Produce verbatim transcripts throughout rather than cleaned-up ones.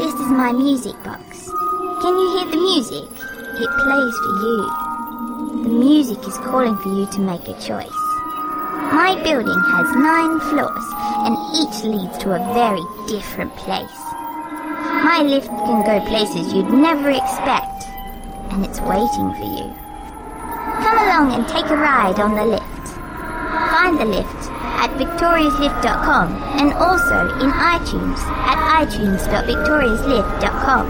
This is my music box. Can you hear the music? It plays for you. The music is calling for you to make a choice. My building has nine floors, and each leads to a very different place. My lift can go places you'd never expect, and it's waiting for you. Come along and take a ride on the lift. Find the lift at victorious lift dot com and also in iTunes at itunes dot victorious lift dot com.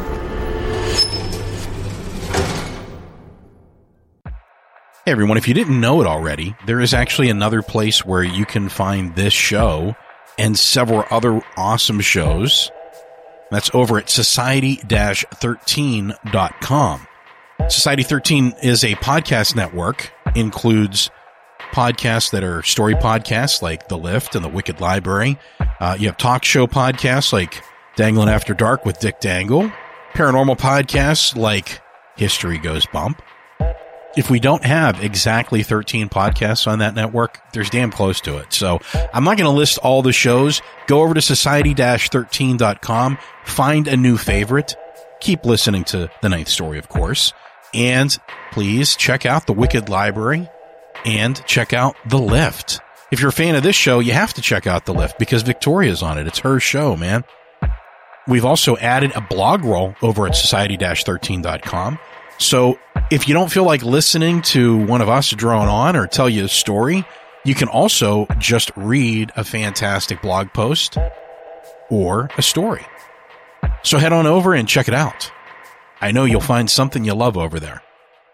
Hey everyone, if you didn't know it already, there is actually another place where you can find this show and several other awesome shows. That's over at society dash thirteen dot com. Society thirteen is a podcast network, includes podcasts that are story podcasts like The Lift and The Wicked Library. Uh, you have talk show podcasts like Danglin' After Dark with Dick Dangle. Paranormal podcasts like History Goes Bump. If we don't have exactly thirteen podcasts on that network, there's damn close to it. So I'm not going to list all the shows. Go over to society dash thirteen dot com, find a new favorite, keep listening to The Ninth Story, of course, and please check out The Wicked Library and check out The Lift. If you're a fan of this show, you have to check out The Lift because Victoria's on it. It's her show, man. We've also added a blog roll over at society dash thirteen dot com. So if you don't feel like listening to one of us drone on or tell you a story, you can also just read a fantastic blog post or a story. So head on over and check it out. I know you'll find something you love over there.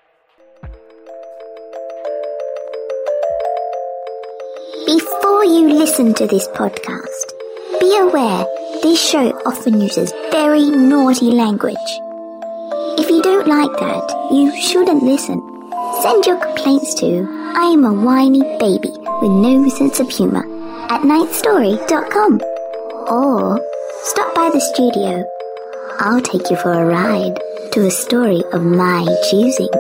Before you listen to this podcast, be aware this show often uses very naughty language. If you don't like that, you shouldn't listen. Send your complaints to I am a whiny baby with no sense of humor at ninth story dot com. Or stop by the studio. I'll take you for a ride to a story of my choosing.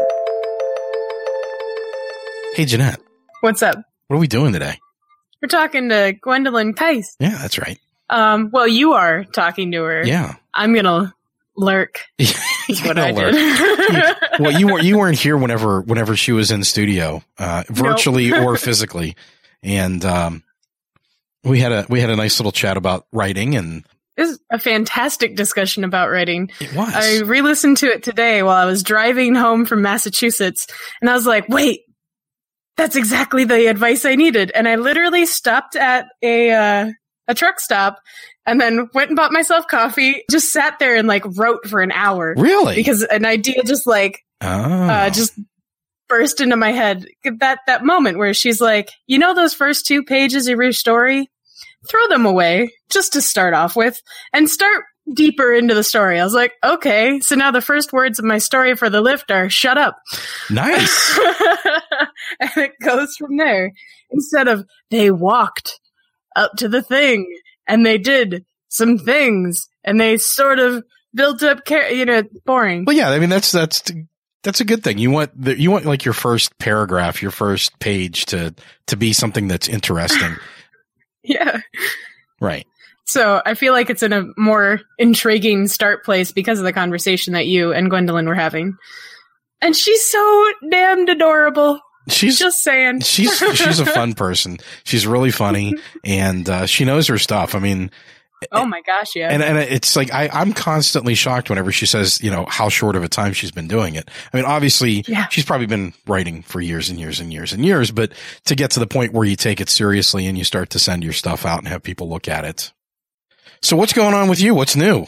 Hey, Jeanette. What's up? What are we doing today? We're talking to Gwendolyn Tice. Yeah, that's right. Um, well, you are talking to her. Yeah. I'm gonna lurk. Is what I lurk. did. Well, you weren't you weren't here whenever whenever she was in studio, uh, virtually nope. or physically, and um, we had a we had a nice little chat about writing, and it was a fantastic discussion about writing. It was. I re-listened to it today while I was driving home from Massachusetts, and I was like, "Wait, that's exactly the advice I needed." And I literally stopped at a uh, a truck stop. And then went and bought myself coffee, just sat there and like wrote for an hour. Really? Because an idea just like, oh. uh, just burst into my head. That, that moment where she's like, you know, those first two pages of your story, throw them away just to start off with and start deeper into the story. I was like, okay, so now the first words of my story for The Lift are shut up. Nice. And it goes from there instead of they walked up to the thing. And they did some things, and they sort of built up, car- you know, boring. Well, yeah, I mean that's that's that's a good thing. You want the, you want like your first paragraph, your first page to to be something that's interesting. Yeah, right. So I feel like it's in a more intriguing start place because of the conversation that you and Gwendolyn were having, and she's so damned adorable. She's just saying. she's she's a fun person. She's really funny, and uh, she knows her stuff. I mean, oh my gosh, yeah. And and it's like I I'm constantly shocked whenever she says, you know, how short of a time she's been doing it. I mean, obviously, yeah. she's probably been writing for years and years and years and years, but to get to the point where you take it seriously and you start to send your stuff out and have people look at it. So what's going on with you? What's new?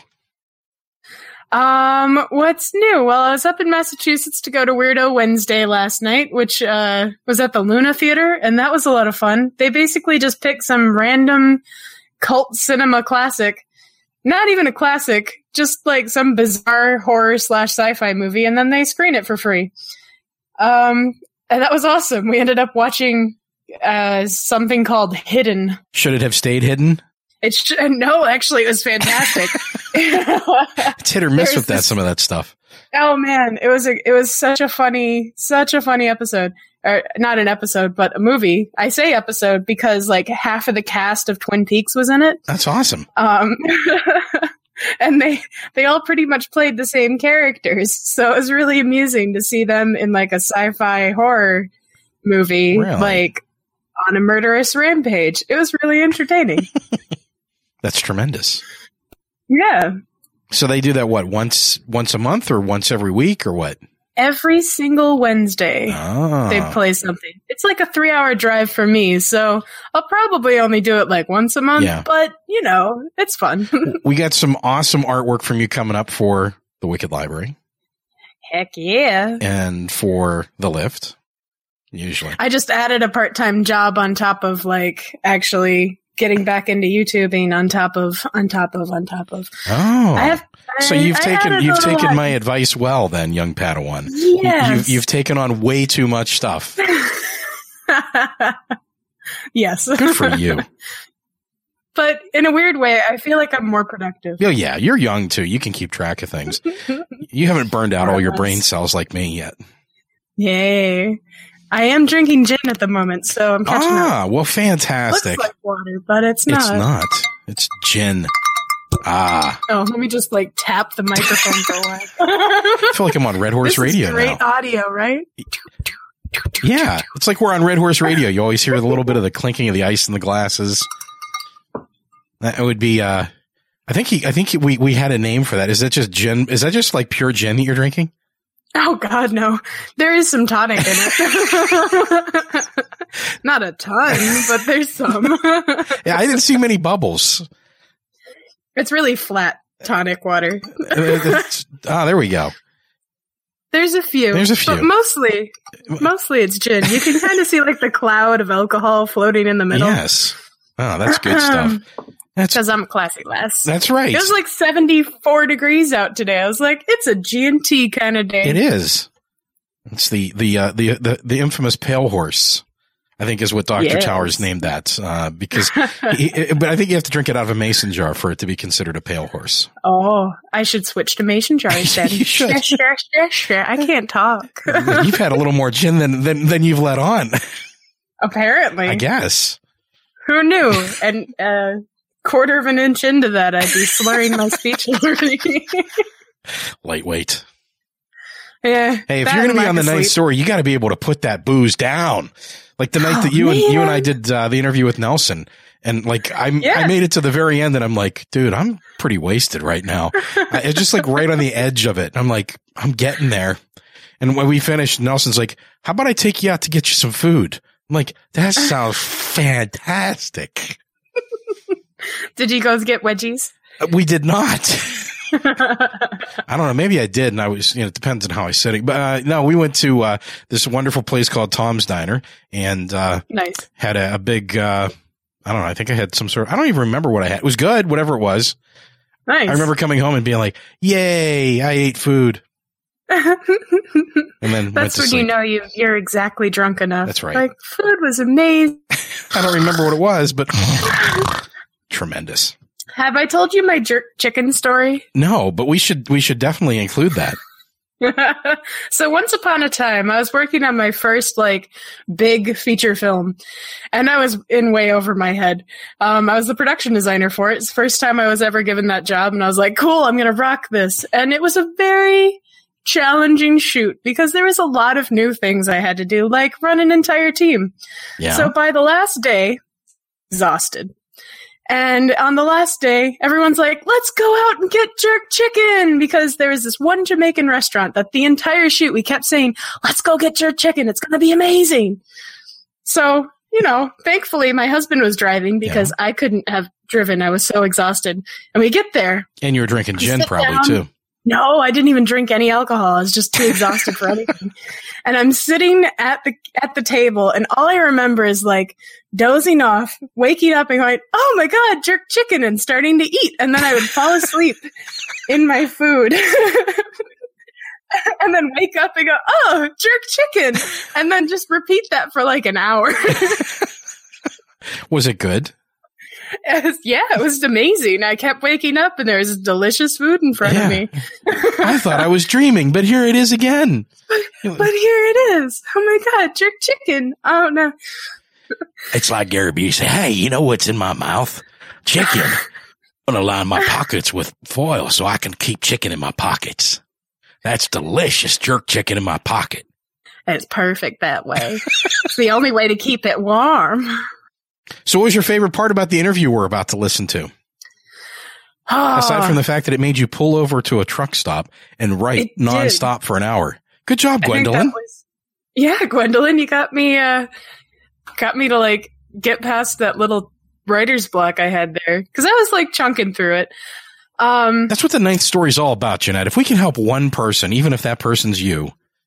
Um, what's new? Well, I was up in Massachusetts to go to Weirdo Wednesday last night, which, uh, was at the Luna Theater, and that was a lot of fun. They basically just pick some random cult cinema classic, not even a classic, just like some bizarre horror slash sci-fi movie, and then they screen it for free. Um, and that was awesome. We ended up watching, uh, something called Hidden. Should it have stayed hidden? It sh- no, actually, it was fantastic. It's hit or miss with that, this, some of that stuff. Oh man, it was a, it was such a funny, such a funny episode. Or not an episode, but a movie. I say episode because like half of the cast of Twin Peaks was in it. That's awesome. Um, and they they all pretty much played the same characters. So it was really amusing to see them in like a sci-fi horror movie, Really? like on a murderous rampage. It was really entertaining. That's tremendous. Yeah. So they do that, what, once once a month or once every week or what? Every single Wednesday, Oh. they play something. It's like a three-hour drive for me, so I'll probably only do it like once a month, Yeah. but, you know, it's fun. We got some awesome artwork from you coming up for the Wicked Library Heck yeah. and for the Lift, usually. I just added a part-time job on top of, like, actually getting back into YouTubing on top of, on top of, on top of. Oh. I have, So I- you've I taken added a you've little taken like- my advice well then, young Padawan. You- Yes. You've, you've taken on way too much stuff. Yes. Good for you. But in a weird way, I feel like I'm more productive. Oh yeah, you're young too. You can keep track of things. You haven't burned out all your brain cells like me yet. Yay. I am drinking gin at the moment, so I'm catching up. Ah, well, fantastic. Looks like water, but it's not. It's not. It's gin. Ah, Oh, let me just like tap the microphone for a while. I feel like I'm on Red Horse This Radio is great now. audio, right? Yeah, it's like we're on Red Horse Radio. You always hear a little bit of the clinking of the ice in the glasses. That would be. Uh, I think he. I think he, we we had a name for that. Is that just gin? Is that just like pure gin that you're drinking? Oh God, no. There is some tonic in it. Not a ton, but there's some. Yeah, I didn't see many bubbles. It's really flat tonic water. Ah, there we go. There's a few. There's a few. But mostly, mostly it's gin. You can kind of see like the cloud of alcohol floating in the middle. Yes. Oh, that's good stuff. That's Because I'm a classy lass. that's right. It was like seventy-four degrees out today. I was like, it's a G and T kind of day. It is. It's the the uh, the the the infamous pale horse. I think is what Doctor Yes. Towers named that uh, because, he, but I think you have to drink it out of a mason jar for it to be considered a pale horse. Oh, I should switch to mason jars then. You should. Sure, sure, sure, sure. I can't talk. You've had a little more gin than than, than you've let on, Apparently. I guess. Who knew? And a uh, quarter of an inch into that, I'd be slurring my speech already. Lightweight. Yeah. Hey, if that you're going to and be lack on the of night sleep. story, you got to be able to put that booze down. Like the night Oh, that you and man. you and I did uh, the interview with Nelson, and like I Yeah. I made it to the very end, and I'm like, dude, I'm pretty wasted right now. I, it's just like right on the edge of it. I'm like, I'm getting there. And when we finished, Nelson's like, how about I take you out to get you some food? I'm like, that sounds fantastic. Did you guys get wedgies? We did not. I don't know. Maybe I did, and I was, you know, it depends on how I said it. But uh, no, we went to uh, this wonderful place called Tom's Diner and uh, Nice. had a, a big, uh, I don't know, I think I had some sort of, I don't even remember what I had. It was good, whatever it was. Nice. I remember coming home and being like, yay, I ate food. And then went That's to when sleep. you know you, you're exactly drunk enough. That's right. Like, food was amazing. I don't remember what it was, but tremendous. Have I told you my jerk chicken story? No, but we should, we should definitely include that. So once upon a time, I was working on my first like big feature film, and I was in way over my head. Um, I was the production designer for it. It's the first time I was ever given that job, and I was like, "Cool, I'm gonna rock this." And it was a very challenging shoot because there was a lot of new things I had to do, like run an entire team. Yeah. So by the last day, exhausted. And on the last day, everyone's like, let's go out and get jerk chicken, because there was this one Jamaican restaurant that the entire shoot we kept saying, let's go get jerk chicken. It's going to be amazing. So, you know, thankfully my husband was driving because I couldn't have driven. I was so exhausted. And we get there. and you were drinking gin sit probably down. too. No, I didn't even drink any alcohol. I was just too exhausted for anything. And I'm sitting at the at the table, and all I remember is like dozing off, waking up and going, "Oh my god, jerk chicken," and starting to eat. And then I would fall asleep in my food. And then wake up and go, "Oh, jerk chicken." And then just repeat that for like an hour. Was it good? It was- yeah, it was amazing. I kept waking up and there was delicious food in front Yeah. of me. I thought I was dreaming, but here it is again. But here it is. Oh my god, jerk chicken. Oh no. It's like Gary B. say, hey, you know what's in my mouth? Chicken. I'm going to line my pockets with foil so I can keep chicken in my pockets. That's delicious jerk chicken in my pocket. It's perfect that way. It's the only way to keep it warm. So what was your favorite part about the interview we're about to listen to? Oh, Aside from the fact that it made you pull over to a truck stop and write nonstop for an hour. Good job, Gwendolyn. Was, yeah, Gwendolyn, you got me, uh, got me to like get past that little writer's block I had there. Cause I was like chunking through it. Um, That's what the ninth story is all about, Jeanette. If we can help one person, even if that person's you,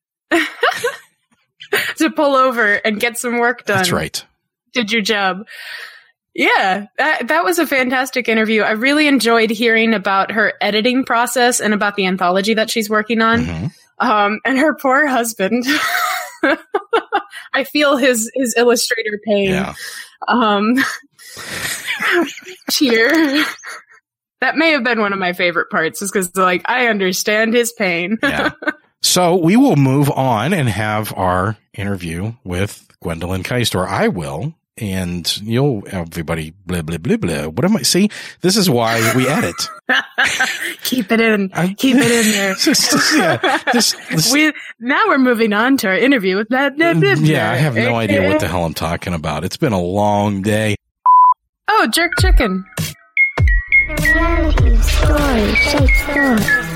to pull over and get some work done. That's right. Did your job. Yeah, that, that was a fantastic interview. I really enjoyed hearing about her editing process and about the anthology that she's working on. Mm-hmm. Um, and her poor husband. I feel his, his illustrator pain. Yeah. Um, cheer. That may have been one of my favorite parts, is because, like, I understand his pain. Yeah. So we will move on and have our interview with Gwendolyn Keist, or I will, and you'll, everybody, blah, blah, blah, blah. What am I, see? This is why we edit. Keep it in. I, Keep it in there. Just, just, yeah, this, this, we, now we're moving on to our interview with that. Yeah, I have no idea what the hell I'm talking about. It's been a long day. Oh, jerk chicken. The reality of story shapes thought.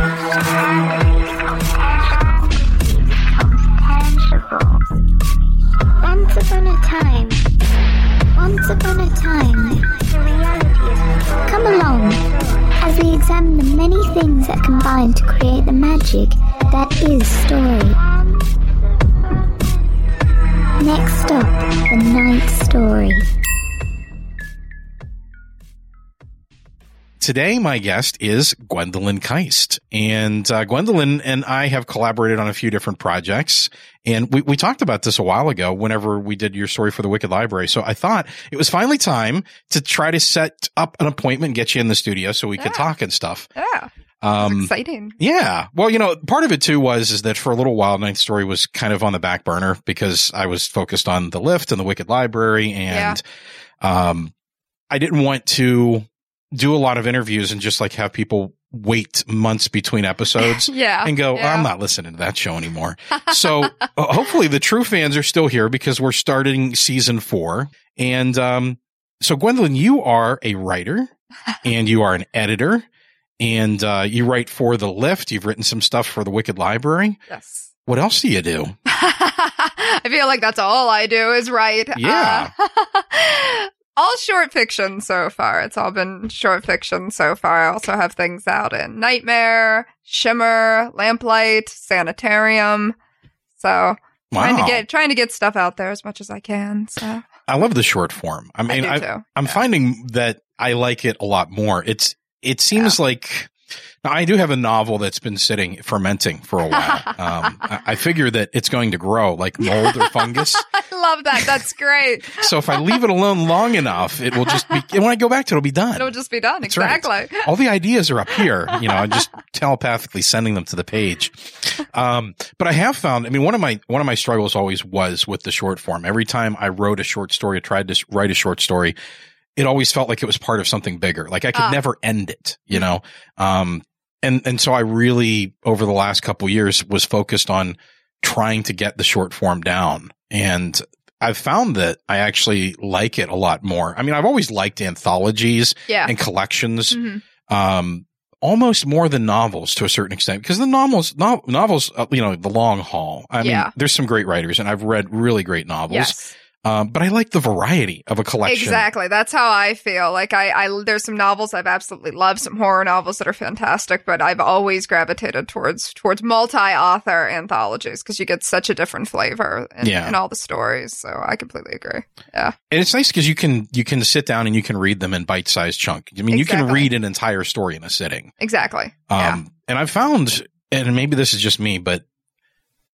Once upon a time, once upon a time, the reality is come along as we examine the many things that combine to create the magic that is story. Next up, the ninth story. Today, my guest is Gwendolyn Keist, and uh, Gwendolyn and I have collaborated on a few different projects, and we, we talked about this a while ago whenever we did your story for the Wicked Library. So I thought it was finally time to try to set up an appointment and get you in the studio so we yeah. could talk and stuff. Yeah. Um, exciting. Yeah. Well, you know, part of it too was is that for a little while, Ninth Story was kind of on the back burner because I was focused on the Lift and the Wicked Library, and yeah. um, I didn't want to do a lot of interviews and just like have people wait months between episodes yeah, and go, yeah. oh, I'm not listening to that show anymore. So uh, hopefully the true fans are still here because we're starting season four. And um, so Gwendolyn, you are a writer and you are an editor, and uh, you write for The Lift. You've written some stuff for the Wicked Library. Yes. What else do you do? I feel like that's all I do is write. Yeah. Uh, all short fiction so far. It's all been short fiction so far. I also have things out in Nightmare, Shimmer, Lamplight, Sanitarium. So wow. trying to get trying to get stuff out there as much as I can. So I love the short form. I mean, I do I, too. I'm yeah. finding that I like it a lot more. It's it seems yeah. like now I do have a novel that's been sitting fermenting for a while. um, I, I figure that it's going to grow like mold or fungus. I love that. That's great. So if I leave it alone long enough, it will just be, and when I go back to it, it'll be done. It'll just be done. That's exactly. Right. All the ideas are up here, you know, I'm just telepathically sending them to the page. Um, but I have found, I mean, one of my, one of my struggles always was with the short form. Every time I wrote a short story, or tried to write a short story, it always felt like it was part of something bigger. Like I could uh. never end it, you know? Um, and, and so I really, over the last couple years, was focused on trying to get the short form down. And I've found that I actually like it a lot more. I mean, I've always liked anthologies yeah. and collections, mm-hmm. um, almost more than novels to a certain extent, because the novels, no, novels, uh, you know, the long haul. I yeah. mean, there's some great writers and I've read really great novels. Yes. Um, but I like the variety of a collection. Exactly. That's how I feel. Like I, I, there's some novels I've absolutely loved, some horror novels that are fantastic, but I've always gravitated towards, towards multi-author anthologies because you get such a different flavor in, yeah. in all the stories. So I completely agree. Yeah. And it's nice because you can, you can sit down and you can read them in bite-sized chunk. I mean, exactly. you can read an entire story in a sitting. Exactly. Um, yeah. and I've found, and maybe this is just me, but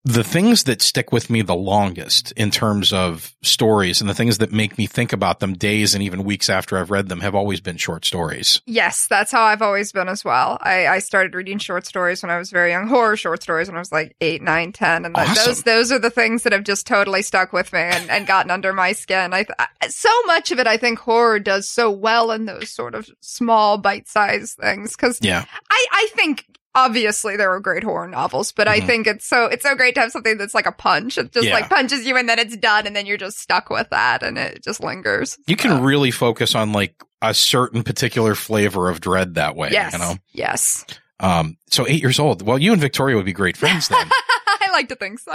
the things that stick with me the longest in terms of stories and the things that make me think about them days and even weeks after I've read them have always been short stories. Yes, that's how I've always been as well. I, I started reading short stories when I was very young, horror short stories when I was like eight, nine, ten. And Awesome. those those are the things that have just totally stuck with me and, and gotten under my skin. I, I So much of it, I think horror does so well in those sort of small bite-sized things. Because Yeah. I, I think... Obviously, there are great horror novels, but Mhm. I think it's so it's so great to have something that's like a punch. It just Yeah. like punches you and then it's done and then you're just stuck with that and it just lingers. You can So, really focus on like a certain particular flavor of dread that way, yes, you know? yes. Um, so eight years old. Well, you and Victoria would be great friends then. I like to think so.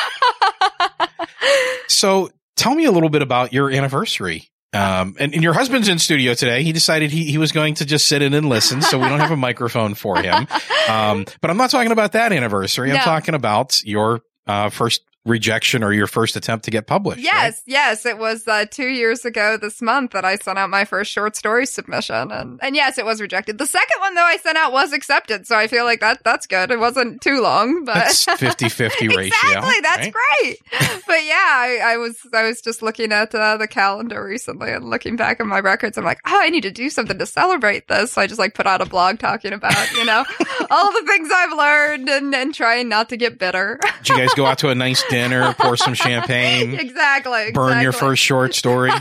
So tell me a little bit about your anniversary. Um, and, and your husband's in studio today. He decided he, he was going to just sit in and listen, so we don't have a microphone for him. Um, but I'm not talking about that anniversary. I'm No. talking about your uh, first rejection or your first attempt to get published. Yes, right? yes. It was uh, two years ago this month that I sent out my first short story submission. And, and yes, it was rejected. The second one, though, I sent out was accepted. So I feel like that that's good. It wasn't too long, but That's fifty-fifty ratio. exactly. That's right? great. But yeah, I, I was I was just looking at uh, the calendar recently and looking back at my records. I'm like, oh, I need to do something to celebrate this. So I just like put out a blog talking about, you know, all the things I've learned and, and trying not to get bitter. Did you guys go out to a nice dinner, pour some champagne, exactly. burn your exactly. first short story?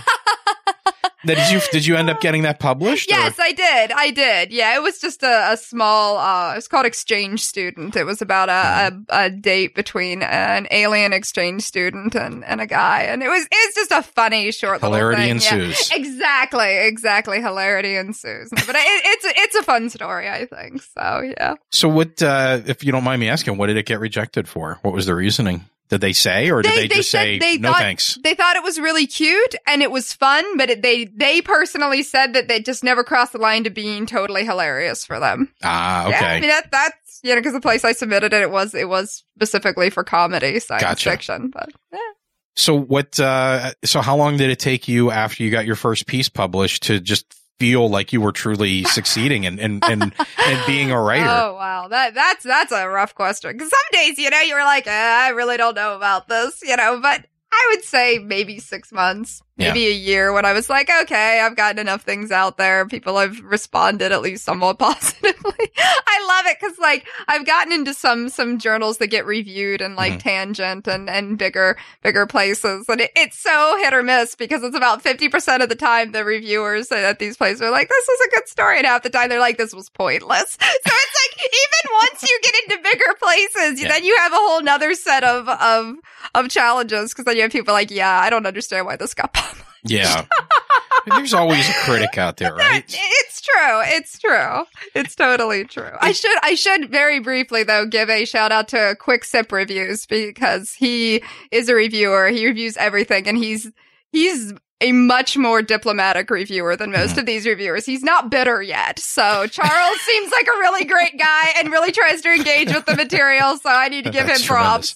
Now, did you did you end up getting that published? Yes, or? I did. I did. Yeah, it was just a, a small, uh, it's called Exchange Student. It was about a, a, a date between an alien exchange student and, and a guy. And it was, it was just a funny short Hilarity little thing. ensues. Yeah, exactly. Exactly. Hilarity ensues. No, but it, it's, a, it's a fun story, I think. So, yeah. So what, uh, if you don't mind me asking, what did it get rejected for? What was the reasoning? Did they say, or did they, They- they just said say, they no thought- thanks? They thought it was really cute and it was fun, but it, they, they personally said that they just never crossed the line to being totally hilarious for them. Ah, okay. Yeah, I mean, that, that's, you know, because the place I submitted it, it was, it was specifically for comedy, science Gotcha. fiction, but yeah. So what, uh, so how long did it take you after you got your first piece published to just feel like you were truly succeeding and, and, and, and being a writer? Oh, wow. That, that's, that's a rough question. Cause some days, you know, you were like, eh, I really don't know about this, you know, but I would say maybe six months, maybe a year when I was like, okay, I've gotten enough things out there. People have responded at least somewhat positively. I love it because like I've gotten into some, some journals that get reviewed and like Mhm. Tangent and, and bigger, bigger places. And it, it's so hit or miss because it's about fifty percent of the time the reviewers at these places are like, this was a good story. And half the time they're like, this was pointless. So it's like, even once you get into bigger places, Yeah. then you have a whole nother set of, of, of challenges because then you have people like, yeah, I don't understand why this got published. Yeah. There's always a critic out there, right? It's true. It's true. It's totally true. I should, I should very briefly though give a shout out to Quick Sip Reviews because he is a reviewer. He reviews everything and he's, he's a much more diplomatic reviewer than most Mhm. of these reviewers. He's not bitter yet. So Charles seems like a really great guy and really tries to engage with the material. So I need to give That's him props.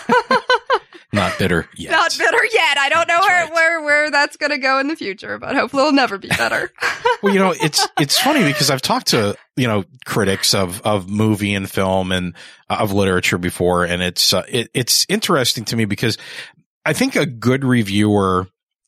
Not bitter yet. Not bitter yet. I don't know That's where, right. where, where that's going to go in the future, but hopefully it'll never be better. Well, you know, it's it's funny because I've talked to, you know, critics of of movie and film and uh, of literature before, and it's uh, it, it's interesting to me because I think a good reviewer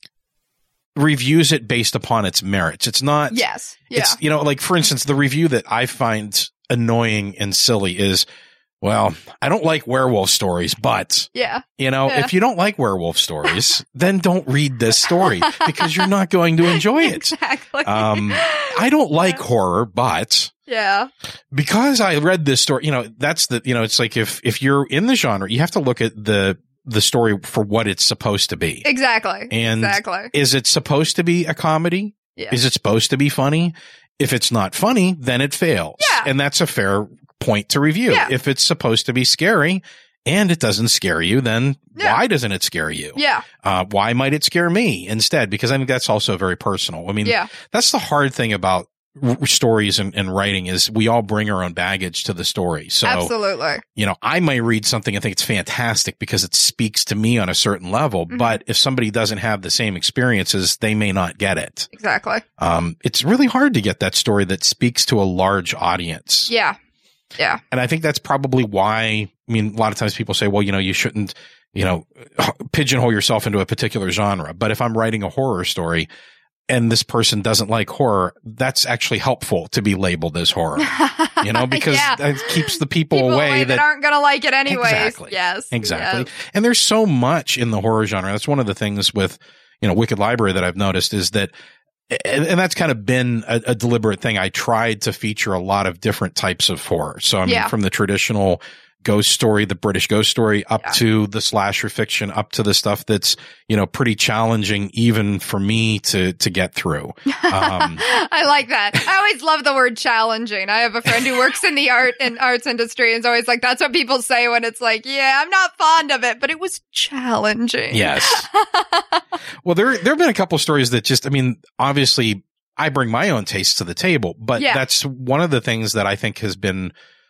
reviews it based upon its merits. It's not. Yes. Yeah. It's, you know, like for instance, the review that I find annoying and silly is, well, I don't like werewolf stories, but Yeah. you know, Yeah. if you don't like werewolf stories, then don't read this story because you're not going to enjoy it. Exactly. Um, I don't like Yeah. horror, but Yeah. because I read this story, you know, that's the, you know, it's like if, if you're in the genre, you have to look at the, the story for what it's supposed to be. Exactly. And exactly. is it supposed to be a comedy? Yeah. Is it supposed to be funny? If it's not funny, then it fails. Yeah. And that's a fair point to review. Yeah. If it's supposed to be scary and it doesn't scare you, then Yeah. why doesn't it scare you? Yeah. Uh, why might it scare me instead? Because I think that's also very personal. I mean, Yeah. that's the hard thing about r- stories and, and writing is we all bring our own baggage to the story. So, Absolutely. you know, I might read something and think it's fantastic because it speaks to me on a certain level. Mhm. But if somebody doesn't have the same experiences, they may not get it. Exactly. Um, it's really hard to get that story that speaks to a large audience. Yeah. Yeah. And I think that's probably why I mean, a lot of times people say, well, you know, you shouldn't, you know, pigeonhole yourself into a particular genre. But if I'm writing a horror story and this person doesn't like horror, that's actually helpful to be labeled as horror, you know, because Yeah. that keeps the people, People away that, that aren't going to like it anyways. Exactly. Yes. Exactly. Yes. And there's so much in the horror genre. That's one of the things with, you know, Wicked Library that I've noticed is that, and, and that's kind of been a, a deliberate thing. I tried to feature a lot of different types of horror. So I mean, Yeah. from the traditional ghost story, the British ghost story, up Yeah. to the slasher fiction, up to the stuff that's, you know, pretty challenging even for me to, to get through. Um, I like that. I always love the word challenging. I have a friend who works in the art and arts industry and is always like, that's what people say when it's like, yeah, I'm not fond of it, but it was challenging. yes. Well, there, there have been a couple stories that just, I mean, obviously I bring my own taste to the table, but Yeah. that's one of the things that I think has been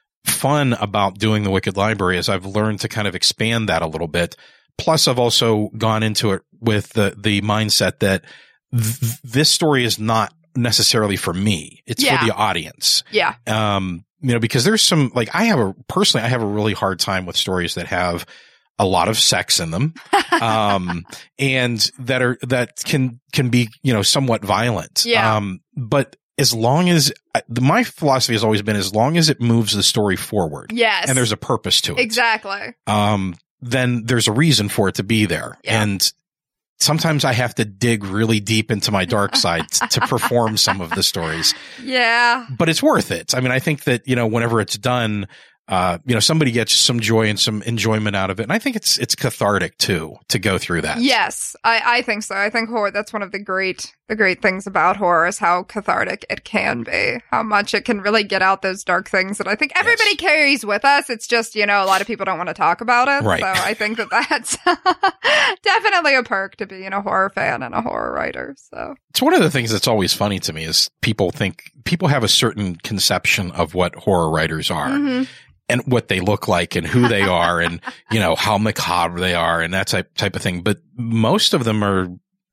fun about doing the Wicked Library is I've learned to kind of expand that a little bit. Plus, I've also gone into it with the, the mindset that th- this story is not necessarily for me. It's Yeah. for the audience. Yeah. Um, you know, because there's some, like, I have a, personally, I have a really hard time with stories that have a lot of sex in them, um, and that are, that can, can be, you know, somewhat violent. Yeah. Um, but as long as, my philosophy has always been as long as it moves the story forward Yes. and there's a purpose to it, Exactly. um, then there's a reason for it to be there. Yeah. And sometimes I have to dig really deep into my dark side t- to perform some of the stories, Yeah. but it's worth it. I mean, I think that, you know, whenever it's done, uh, you know, somebody gets some joy and some enjoyment out of it. And I think it's, it's cathartic too, to go through that. Yes, I, I think so. I think horror, that's one of the great, the great things about horror is how cathartic it can be, how much it can really get out those dark things that I think everybody Yes. carries with us. It's just, you know, a lot of people don't want to talk about it. Right. So I think that that's definitely a perk to being a horror fan and a horror writer. So It's one of the things that's always funny to me is people think people have a certain conception of what horror writers are. Mhm. And what they look like and who they are and, you know, how macabre they are and that type, type of thing. But most of them are,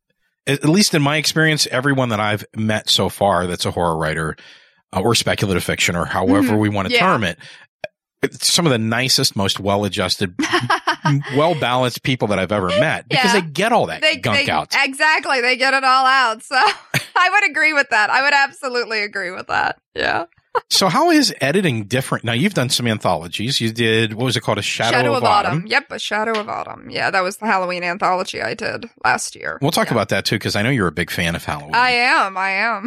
at least in my experience, everyone that I've met so far that's a horror writer uh, or speculative fiction or however Mhm. we want to Yeah. term it, it's some of the nicest, most well-adjusted, well-balanced people that I've ever met because Yeah. they get all that they, gunk they- out. Exactly. They get it all out. So I would agree with that. I would absolutely agree with that. Yeah. So how is editing different? Now you've done some anthologies. You did, what was it called? A Shadow, of, Autumn. Yep, a Shadow of Autumn. Yeah, that was the Halloween anthology I did last year. We'll talk Yeah. about that too, because I know you're a big fan of Halloween. I am. I am.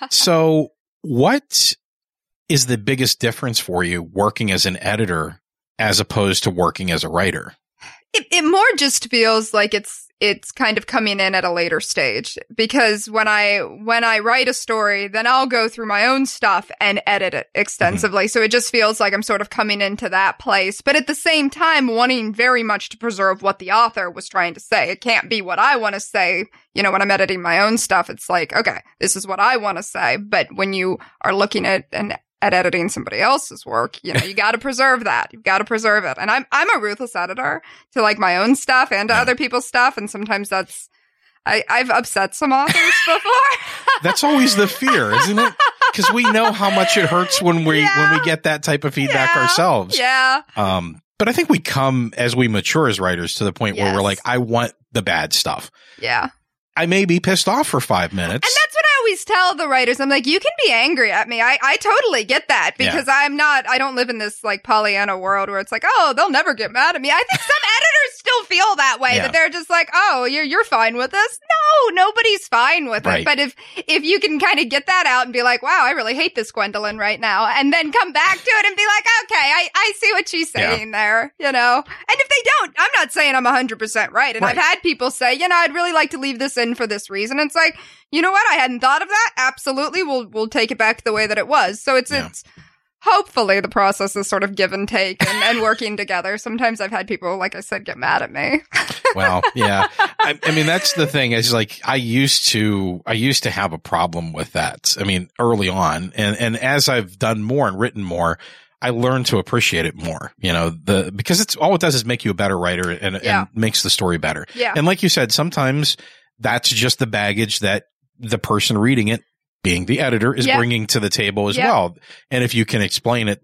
So what is the biggest difference for you working as an editor as opposed to working as a writer? It, it more just feels like it's it's kind of coming in at a later stage because when I when I write a story, then I'll go through my own stuff and edit it extensively. Mm-hmm. So it just feels like I'm sort of coming into that place, but at the same time wanting very much to preserve what the author was trying to say. It can't be what I want to say. You know, when I'm editing my own stuff, it's like, okay, this is what I want to say. But when you are looking at an at editing somebody else's work, you know, you got to preserve that. You've got to preserve it. And I'm, I'm a ruthless editor to like my own stuff and to Yeah. other people's stuff. And sometimes that's, I, I've upset some authors before. That's always the fear, isn't it? Because we know how much it hurts when we, Yeah. when we get that type of feedback Yeah. ourselves. Yeah. Um, but I think we come as we mature as writers to the point where Yes. we're like, I want the bad stuff. Yeah. I may be pissed off for five minutes. And that's what I always tell the writers. I'm like, you can be angry at me. I, I totally get that because I'm not, I don't live in this like Pollyanna world where it's like, oh, they'll never get mad at me. I think some editors still feel that way, Yeah. that they're just like, oh, you're, you're fine with this. No, nobody's fine with Right. it. But if, if you can kind of get that out and be like, wow, I really hate this Gwendolyn right now. And then come back to it and be like, okay, I, I see what she's saying there, you know? And if they don't, I'm not saying I'm a hundred percent right. And Right. I've had people say, you know, I'd really like to leave this in for this reason. It's like, you know what? I hadn't thought of that. Absolutely. We'll, we'll take it back the way that it was. So it's, Yeah. it's, hopefully the process is sort of give and take and, and working together. Sometimes I've had people, like I said, get mad at me. Well, yeah. I, I mean, that's the thing is like, I used to, I used to have a problem with that. I mean, early on. And, and as I've done more and written more, I learned to appreciate it more, you know, the, because it's all it does is make you a better writer and, Yeah. and makes the story better. Yeah. And like you said, sometimes that's just the baggage that the person reading it, being the editor, is Yeah. bringing to the table as Yeah. well. And if you can explain it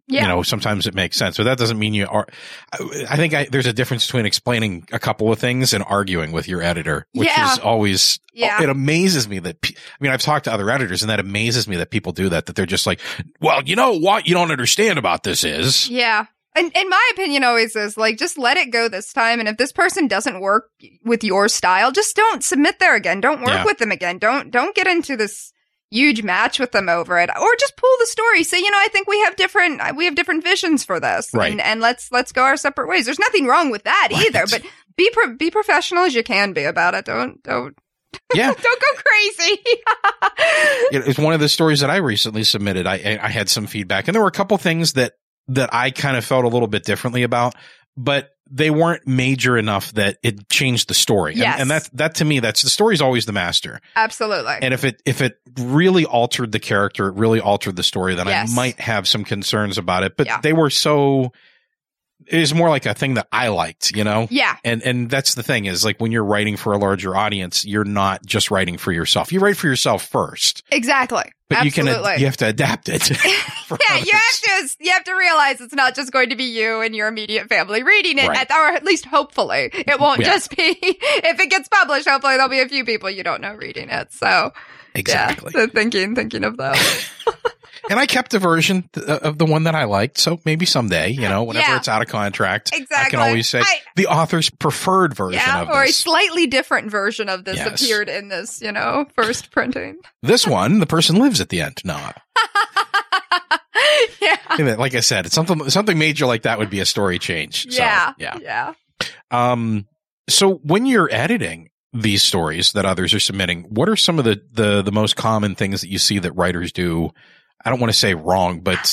Yeah. You know, sometimes it makes sense, but that doesn't mean you are. I, I think I, there's a difference between explaining a couple of things and arguing with your editor, which Yeah. is always, Yeah. it amazes me that, pe- I mean, I've talked to other editors and that amazes me that people do that, that they're just like, well, you know what you don't understand about this is. Yeah. And, and my opinion always is like, just let it go this time. And if this person doesn't work with your style, just don't submit there again. Don't work Yeah. with them again. Don't, don't get into this huge match with them over it, or just pull the story. Say, you know, I think we have different, we have different visions for this, Right. and, and let's, let's go our separate ways. There's nothing wrong with that Right. either, but be, pro- be professional as you can be about it. Don't, don't, Yeah. don't go crazy. It- It's one of the stories that I recently submitted. I, I had some feedback and there were a couple things that, that I kind of felt a little bit differently about, but they weren't major enough that it changed the story. Yes. And, and that, that to me, that's the story's always the master. Absolutely. And if it, if it really altered the character, it really altered the story, then Yes. I might have some concerns about it, but Yeah. they were so, it was more like a thing that I liked, you know? yeah. And, and that's the thing is like when you're writing for a larger audience, you're not just writing for yourself. You write for yourself first, Exactly. but Absolutely. you can, you have to adapt it. for Yeah, others. you have to you have to realize it's not just going to be you and your immediate family reading it, Right. at, or at least hopefully it won't Yeah. just be. If it gets published, hopefully there'll be a few people you don't know reading it. So Exactly. yeah, so thinking thinking of those. And I kept a version th- of the one that I liked. So maybe someday, you know, whenever Yeah. it's out of contract, I Exactly. can always say I- the author's preferred version Yeah, of or a this. slightly different version of this Yes. appeared in this, you know, first printing. This one, the person lives at the end. No. yeah. Like I said, it's something, something major like that would be a story change. So, Yeah. yeah. Yeah. Um, so when you're editing these stories that others are submitting, what are some of the, the, the most common things that you see that writers do? I don't want to say wrong, but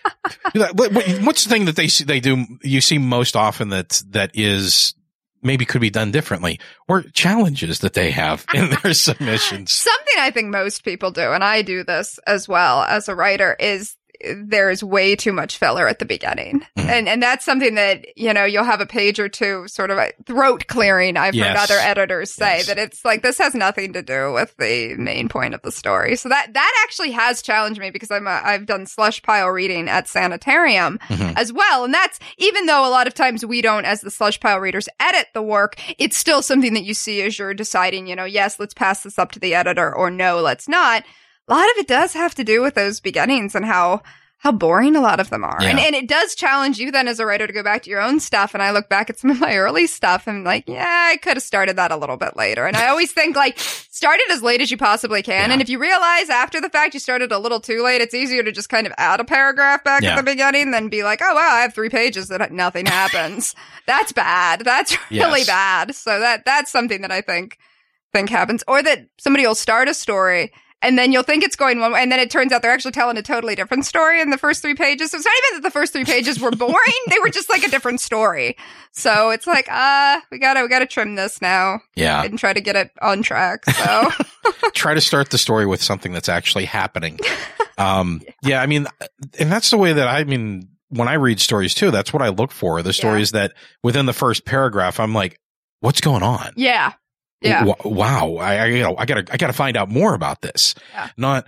what- what- what's the thing that they see, they do, you see most often that, that is maybe could be done differently, or challenges that they have in their submissions? Something I think most people do, and I do this as well as a writer, is there's way too much filler at the beginning. Mm. And and that's something that, you know, you'll have a page or two sort of a throat clearing. I've Yes. heard other editors say Yes. that it's like, this has nothing to do with the main point of the story. So that, that actually has challenged me because I'm a, I've done slush pile reading at Sanitarium Mhm. as well. And that's, even though a lot of times we don't, as the slush pile readers, edit the work, it's still something that you see as you're deciding, you know, yes, let's pass this up to the editor, or no, let's not. A lot of it does have to do with those beginnings and how how boring a lot of them are. Yeah. And and it does challenge you then as a writer to go back to your own stuff. And I look back at some of my early stuff and I'm like, yeah, I could have started that a little bit later. And I always think like, start it as late as you possibly can. Yeah. And if you realize after the fact you started a little too late, it's easier to just kind of add a paragraph back Yeah. at the beginning than be like, oh wow, I have three pages that nothing happens. That's bad. That's really Yes. bad. So that that's something that I think think happens. Or that somebody will start a story and then you'll think it's going one way, and then it turns out they're actually telling a totally different story in the first three pages. So it's not even that the first three pages were boring; they were just like a different story. So it's like, ah, uh, we gotta we gotta trim this now Yeah. and try to get it on track. So Try to start the story with something that's actually happening. Um, yeah, I mean, and that's the way that I mean, when I read stories too, that's what I look for. The stories that within the first paragraph, I'm like, what's going on? yeah, yeah, W- wow. I, I, you know, I gotta, I gotta find out more about this. Yeah. Not,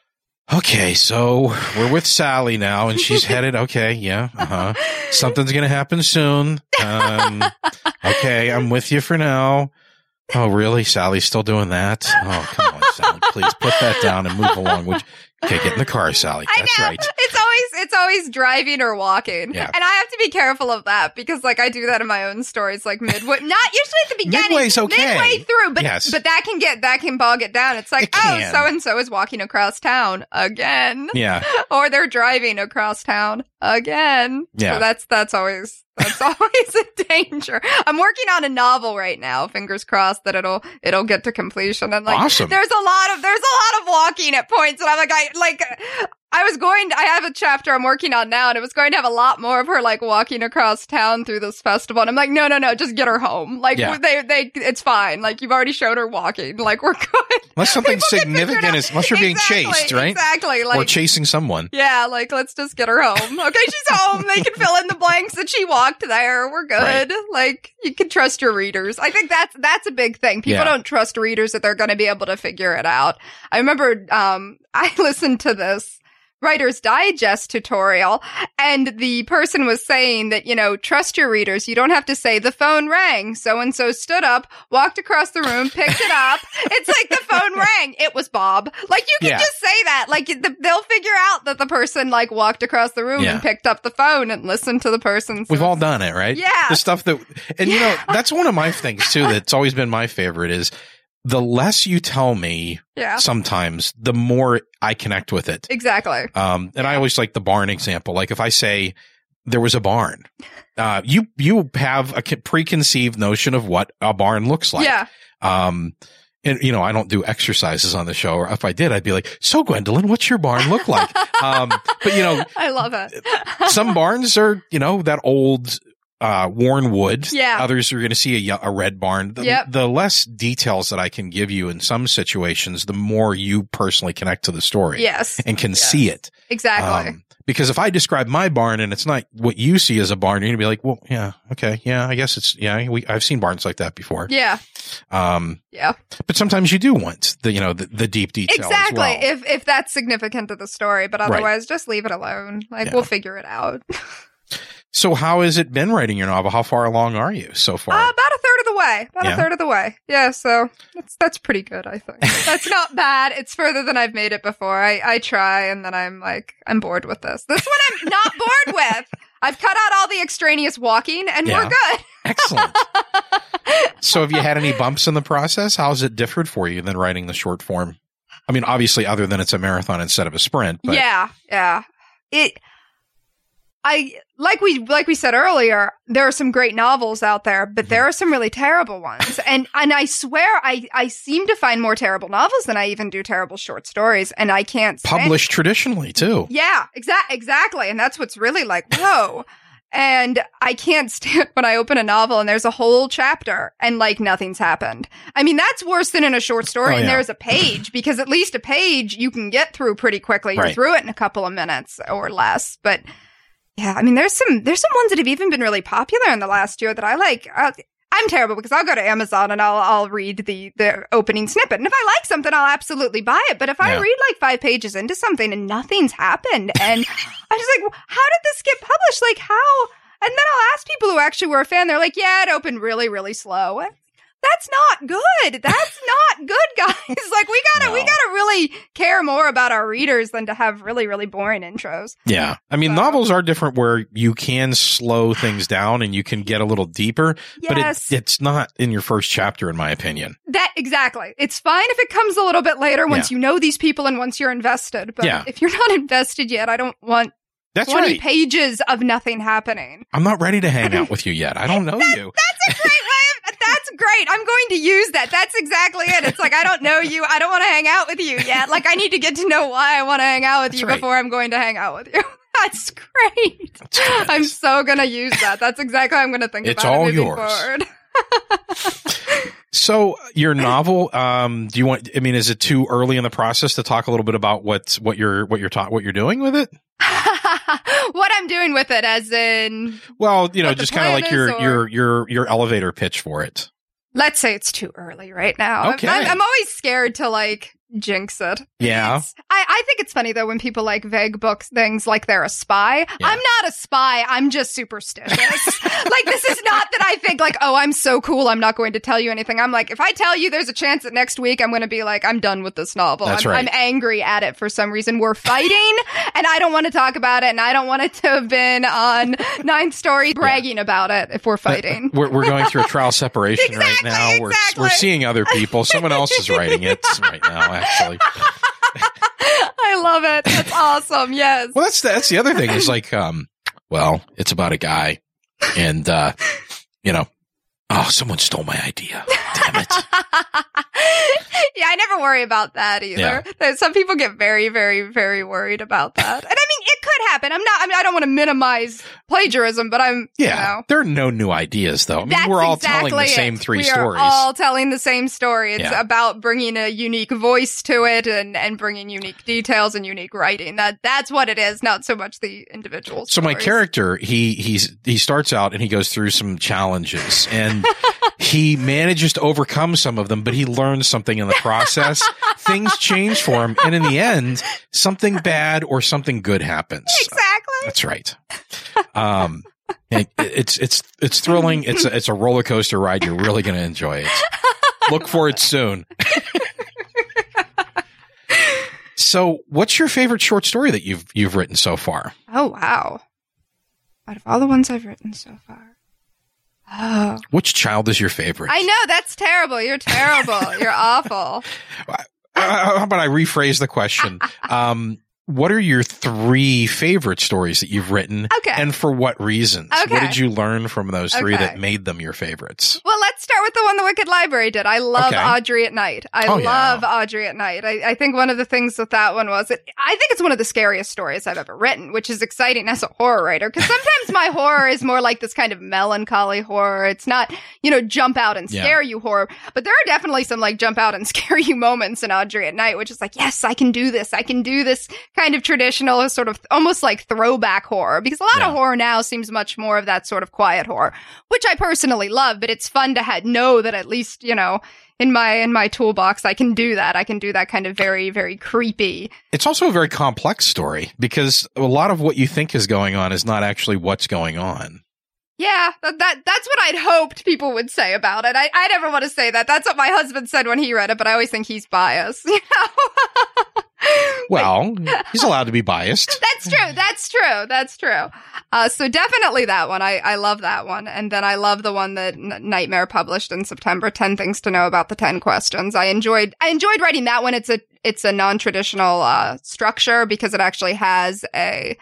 okay, so we're with Sally now and she's headed. Okay. Yeah. Uh huh. Something's going to happen soon. Um, okay. I'm with you for now. Oh, really? Sally's still doing that? Oh, come on, Sally. Please put that down and move along. Would you? Okay, get in the car, Sally. I That's know. right. It's always it's always driving or walking, Yeah. and I have to be careful of that because like I do that in my own stories, like midway, not usually at the beginning, Midway's okay. midway through, but Yes. but that can get that can bog it down. It's like, It oh, can. so and so is walking across town again, Yeah. or they're driving across town again. Yeah. So that's that's always that's always a danger. I'm working on a novel right now. Fingers crossed that it'll it'll get to completion. And like, Awesome. there's a lot of there's a lot of walking at points, and I'm like, I like. I was going to, I have a chapter I'm working on now, and it was going to have a lot more of her like walking across town through this festival. And I'm like, no, no, no, just get her home. Like Yeah. they, they, it's fine. Like you've already showed her walking. Like we're good. Unless something People can figure it significant out. is, unless you're being Exactly, chased, right? Exactly. Like, Or chasing someone. yeah, like let's just get her home. Okay, she's home. They can fill in the blanks that she walked there. We're good. Like you can trust your readers. I think that's that's a big thing. People Yeah. don't trust readers that they're going to be able to figure it out. I remember um I listened to this Writer's Digest tutorial, and the person was saying that, you know, trust your readers. You don't have to say the phone rang. So-and-so stood up, walked across the room, picked it up. It's like the phone rang. It was Bob. Like, you can Yeah. just say that. Like, the, they'll figure out that the person, like, walked across the room Yeah. and picked up the phone and listened to the person. We've all done it, right? Yeah. The stuff that, and you know, that's one of my things too, that's always been my favorite is the less you tell me Yeah. sometimes, the more I connect with it. Exactly. Um, and I always like the barn example. Like if I say there was a barn, uh, you, you have a preconceived notion of what a barn looks like. Yeah. Um, and you know, I don't do exercises on the show, or if I did, I'd be like, so Gwendolyn, what's your barn look like? um, but you know, I love it. some barns are, you know, that old, uh, worn wood. Yeah. Others are going to see a, ye- a red barn. The, Yep. the less details that I can give you in some situations, the more you personally connect to the story. Yes. And can Yes. see it. Exactly. Um, because if I describe my barn and it's not what you see as a barn, you're going to be like, well, yeah, okay. Yeah, I guess it's, yeah, we, I've seen barns like that before. yeah. Um, Yeah. but sometimes you do want the, you know, the, the deep detail Exactly. as well. If if that's significant to the story, but Right. otherwise, just leave it alone. Like, Yeah. we'll figure it out. So how has it been writing your novel? How far along are you so far? Uh, about a third of the way. About Yeah. a third of the way. Yeah, so that's that's pretty good, I think. That's not bad. It's further than I've made it before. I, I try, and then I'm like, I'm bored with this. This one I'm not bored with. I've cut out all the extraneous walking, and Yeah. we're good. Excellent. So have you had any bumps in the process? How's it differed for you than writing the short form? I mean, obviously, other than it's a marathon instead of a sprint. But Yeah, yeah. It. I like we like we said earlier. There are some great novels out there, but there are some really terrible ones. And and I swear, I I seem to find more terrible novels than I even do terrible short stories. And I can't stand- published traditionally too. Yeah, exact exactly. And that's what's really like, whoa. And I can't stand when I open a novel and there's a whole chapter and like nothing's happened. I mean, that's worse than in a short story Oh, and yeah. there's a page, because at least a page you can get through pretty quickly. You're Right. through it in a couple of minutes or less. But yeah, I mean, there's some there's some ones that have even been really popular in the last year that I like. Uh, I'm terrible because I'll go to Amazon and I'll I'll read the the opening snippet, and if I like something, I'll absolutely buy it. But if I Yeah. read like five pages into something and nothing's happened, and I'm just like, how did this get published? Like, how? And then I'll ask people who actually were a fan. They're like, yeah, it opened really, really slow. That's not good. That's not good, guys. Like, we gotta, No. we gotta really care more about our readers than to have really, really boring intros. Yeah. I mean, So- novels are different where you can slow things down and you can get a little deeper, but Yes. it, it's not in your first chapter, in my opinion. That, exactly. It's fine if it comes a little bit later once Yeah. you know these people and once you're invested. But Yeah. if you're not invested yet, I don't want That's twenty right. pages of nothing happening. I'm not ready to hang out with you yet. I don't know you. That's a great way of, that's great. I'm going to use that. That's exactly it. It's like, I don't know you. I don't want to hang out with you yet. Like, I need to get to know why I want to hang out with That's you right. before I'm going to hang out with you. That's great. That's tremendous. I'm so going to use that. That's exactly how I'm going to think It's about all it moving yours. forward. So your novel, um, do you want, I mean, is it too early in the process to talk a little bit about what, what you're, what you're ta- what you're doing with it? What I'm doing with it, as in, Well, you know, What the just kind of plan like your, is, or- your, your, your elevator pitch for it. let's say it's too early right now. I'm- Okay. I'm, I'm always scared to like jinx it. Yeah. It's- I, I think it's funny though when people like vague books things like they're a spy. Yeah. I'm not a spy. I'm just superstitious. Like, this is not that I think like, oh, I'm so cool, I'm not going to tell you anything. I'm like, if I tell you there's a chance that next week I'm going to be like, I'm done with this novel. That's I'm, right. I'm angry at it for some reason. We're fighting and I don't want to talk about it, and I don't want it to have been on Ninth Story bragging about it if we're fighting. We're, we're going through a trial separation right Exactly, now. We're, exactly. we're seeing other people. Someone else is writing it right now, actually. I love it. That's awesome. Yes. Well, that's, that's the other thing is like, um, well, it's about a guy and, uh, you know, oh, someone stole my idea. Damn it. Yeah, I never worry about that either. Yeah. There's- Some people get very, very, very worried about that. And I mean, it could happen. I'm not, I mean, I don't want to minimize plagiarism, but I'm, Yeah. you know. There are no new ideas though. I mean, That's we're all exactly telling the same it. three we stories. are all telling the same story. It's Yeah. about bringing a unique voice to it and, and bringing unique details and unique writing. That That's what it is, not so much the individual So my stories. character, he he's he starts out and he goes through some challenges, and he manages to overcome some of them, but he learns something in the process. Things change for him. And in the end, something bad or something good happens. Exactly. That's right. Um, it, it's, it's, it's thrilling. It's a, it's a roller coaster ride. You're really going to enjoy it. Look for it soon. So what's your favorite short story that you've, you've written so far? Oh, wow. Out of all the ones I've written so far. Oh. Which child is your favorite? I know, that's terrible. You're terrible. You're awful. Uh, how about I rephrase the question? Um, what are your three favorite stories that you've written? Okay. And for what reasons? Okay. What did you learn from those three Okay. that made them your favorites? Well, let's start with the one the Wicked Library did. I love Okay. Audrey at Night. I Oh, yeah. love Audrey at Night. I, I think one of the things with that one was it, I think it's one of the scariest stories I've ever written, which is exciting as a horror writer. Because sometimes my horror is more like this kind of melancholy horror. It's not, you know, jump out and Yeah. scare you horror. But there are definitely some like jump out and scare you moments in Audrey at Night, which is like, yes, I can do this. I can do this kind of traditional, sort of almost like throwback horror. Because a lot Yeah. of horror now seems much more of that sort of quiet horror, which I personally love, but it's fun to ha- know that at least, you know, in my in my toolbox, I can do that. I can do that kind of very, very creepy. It's also a very complex story because a lot of what you think is going on is not actually what's going on. Yeah, that, that that's what I'd hoped people would say about it. I, I never want to say that. That's what my husband said when he read it, but I always think he's biased. You know? Well, he's allowed to be biased. That's true. That's true. That's true. Uh, so definitely that one. I, I love that one. And then I love the one that N- Nightmare published in September, ten Things to Know About the ten Questions. I enjoyed, I enjoyed writing that one. It's a, it's a non-traditional, uh, structure because it actually has a,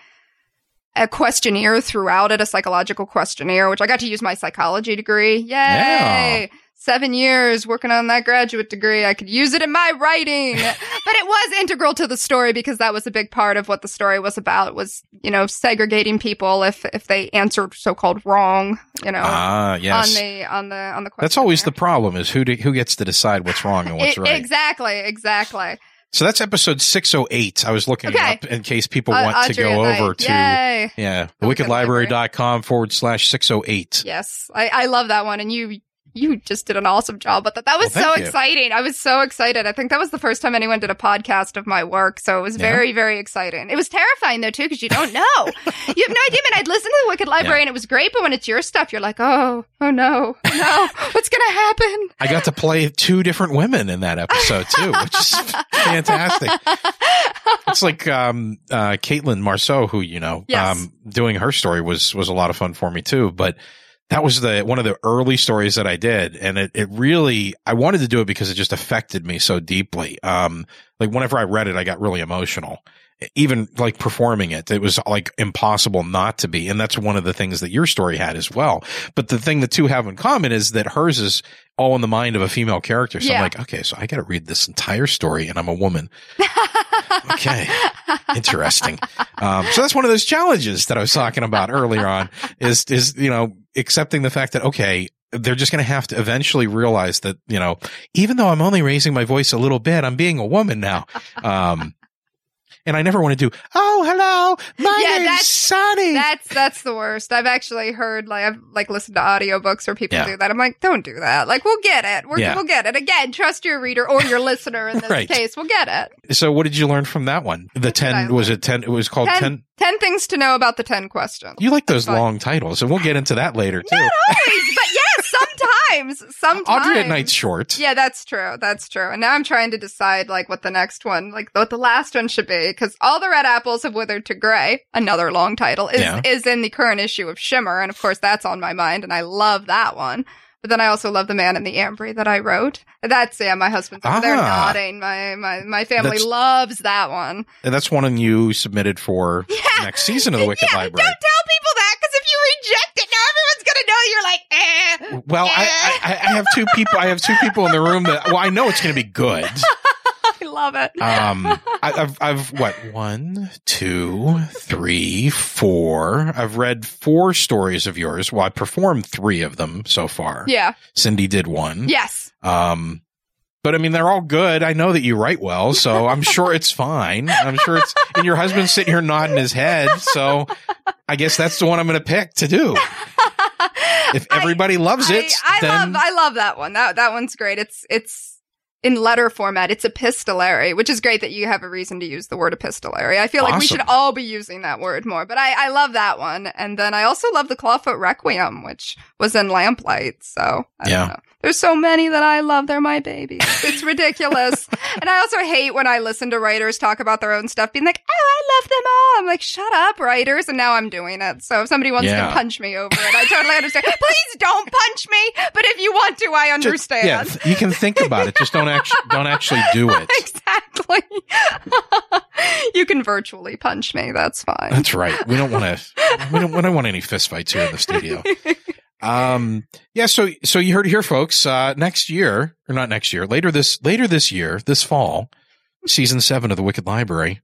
a questionnaire throughout it, a psychological questionnaire, which I got to use my psychology degree. Yay! Yeah. Seven years working on that graduate degree. I could use it in my writing. But it was integral to the story because that was a big part of what the story was about was, you know, segregating people if if they answered so-called wrong, you know, Ah, yes. on the on the on the question. That's always the problem is who do, who gets to decide what's wrong and what's It- right. Exactly, exactly. So that's episode six oh eight. I was looking Okay. it up in case people Uh, want to Audrey go at over Night. to, Yay. yeah, The Wicked wickedlibrary.com forward slash 608. Yes, I, I love that one, and you you just did an awesome job with that. That was Well, so thank you. exciting. I was so excited. I think that was the first time anyone did a podcast of my work, so it was Yeah. very, very exciting. It was terrifying though too, because you don't know. You have no idea. I mean, I'd listen to the Wicked Library, Yeah. and it was great, but when it's your stuff, you're like, oh, oh no, no, what's gonna happen? I got to play two different women in that episode too, which is fantastic. It's like um, uh, Caitlin Marceau, who you know, Yes. um, doing her story was was a lot of fun for me too. But that was the one of the early stories that I did, and it it really I wanted to do it because it just affected me so deeply. Um, like whenever I read it, I got really emotional. Even like performing it, it was like impossible not to be. And that's one of the things that your story had as well. But the thing the two have in common is that hers is all in the mind of a female character. So Yeah. I'm like, okay, so I got to read this entire story and I'm a woman. Okay. Interesting. Um, so that's one of those challenges that I was talking about earlier on is, is, you know, accepting the fact that, okay, they're just going to have to eventually realize that, you know, even though I'm only raising my voice a little bit, I'm being a woman now. Um, And I never want to do, oh, hello, my Yeah, name's that's- Sonny. That's that's the worst. I've actually heard like I've like listened to audiobooks where people Yeah. do that. I'm like, don't do that. Like, we'll get it. We're, Yeah. We'll get it. Again, trust your reader or your listener in this Right. case. We'll get it. So what did you learn from that one? The What did I ten, was learn? it ten? It was called Ten, ten. ten things to know about the ten questions. You like those Fun. long titles, and we'll get into that later too. Not always, but yes, sometimes. Sometimes. Audrey at Night's short. Yeah, that's true. That's true. And now I'm trying to decide like what the next one, like what the last one should be, because All the Red Apples Have Withered to Gray, another long title, is Yeah. is in the current issue of Shimmer, and of course that's on my mind, and I love that one. But then I also love The Man in the Ambry that I wrote. That's yeah, my husband's over there Ah. nodding. My my my family That's- loves that one. And that's one you submitted for Yeah. next season of the Wicked yeah, Library. Don't tell people that, because if you reject it, now everyone's gonna know you're like, eh. Well, I, I, I have two people. I have two people in the room that. Well, I know it's going to be good. I love it. Um, I, I've, I've what one, two, three, four. I've read four stories of yours. Well, I performed three of them so far. Yeah. Cindy did one. Yes. Um, but I mean, they're all good. I know that you write well, so I'm sure it's fine. I'm sure it's, and your husband's sitting here nodding his head. So I guess that's the one I'm going to pick to do. if everybody I, loves it, I, I then love I love that one. That that one's great. It's it's in letter format. It's epistolary, which is great that you have a reason to use the word epistolary. I feel like we Awesome. should all be using that word more. But I, I love that one. And then I also love the Clawfoot Requiem, which was in Lamplight. So I Yeah. don't know. There's so many that I love. They're my babies. It's ridiculous. And I also hate when I listen to writers talk about their own stuff, being like, oh, I love them all. I'm like, shut up, writers. And now I'm doing it. So if somebody wants Yeah. to punch me over it, I totally understand. Please don't punch me. But if you want to, I Just- understand. yeah, th- you can think about it. Just don't actually don't actually do it. Exactly. You can virtually punch me. That's fine. That's right. We don't want to. We don't, we don't want any fistfights here in the studio. Um. Yeah. So so you heard it here, folks. Uh, next year, or not next year, later this later this year, this fall, season seven of the Wicked Library.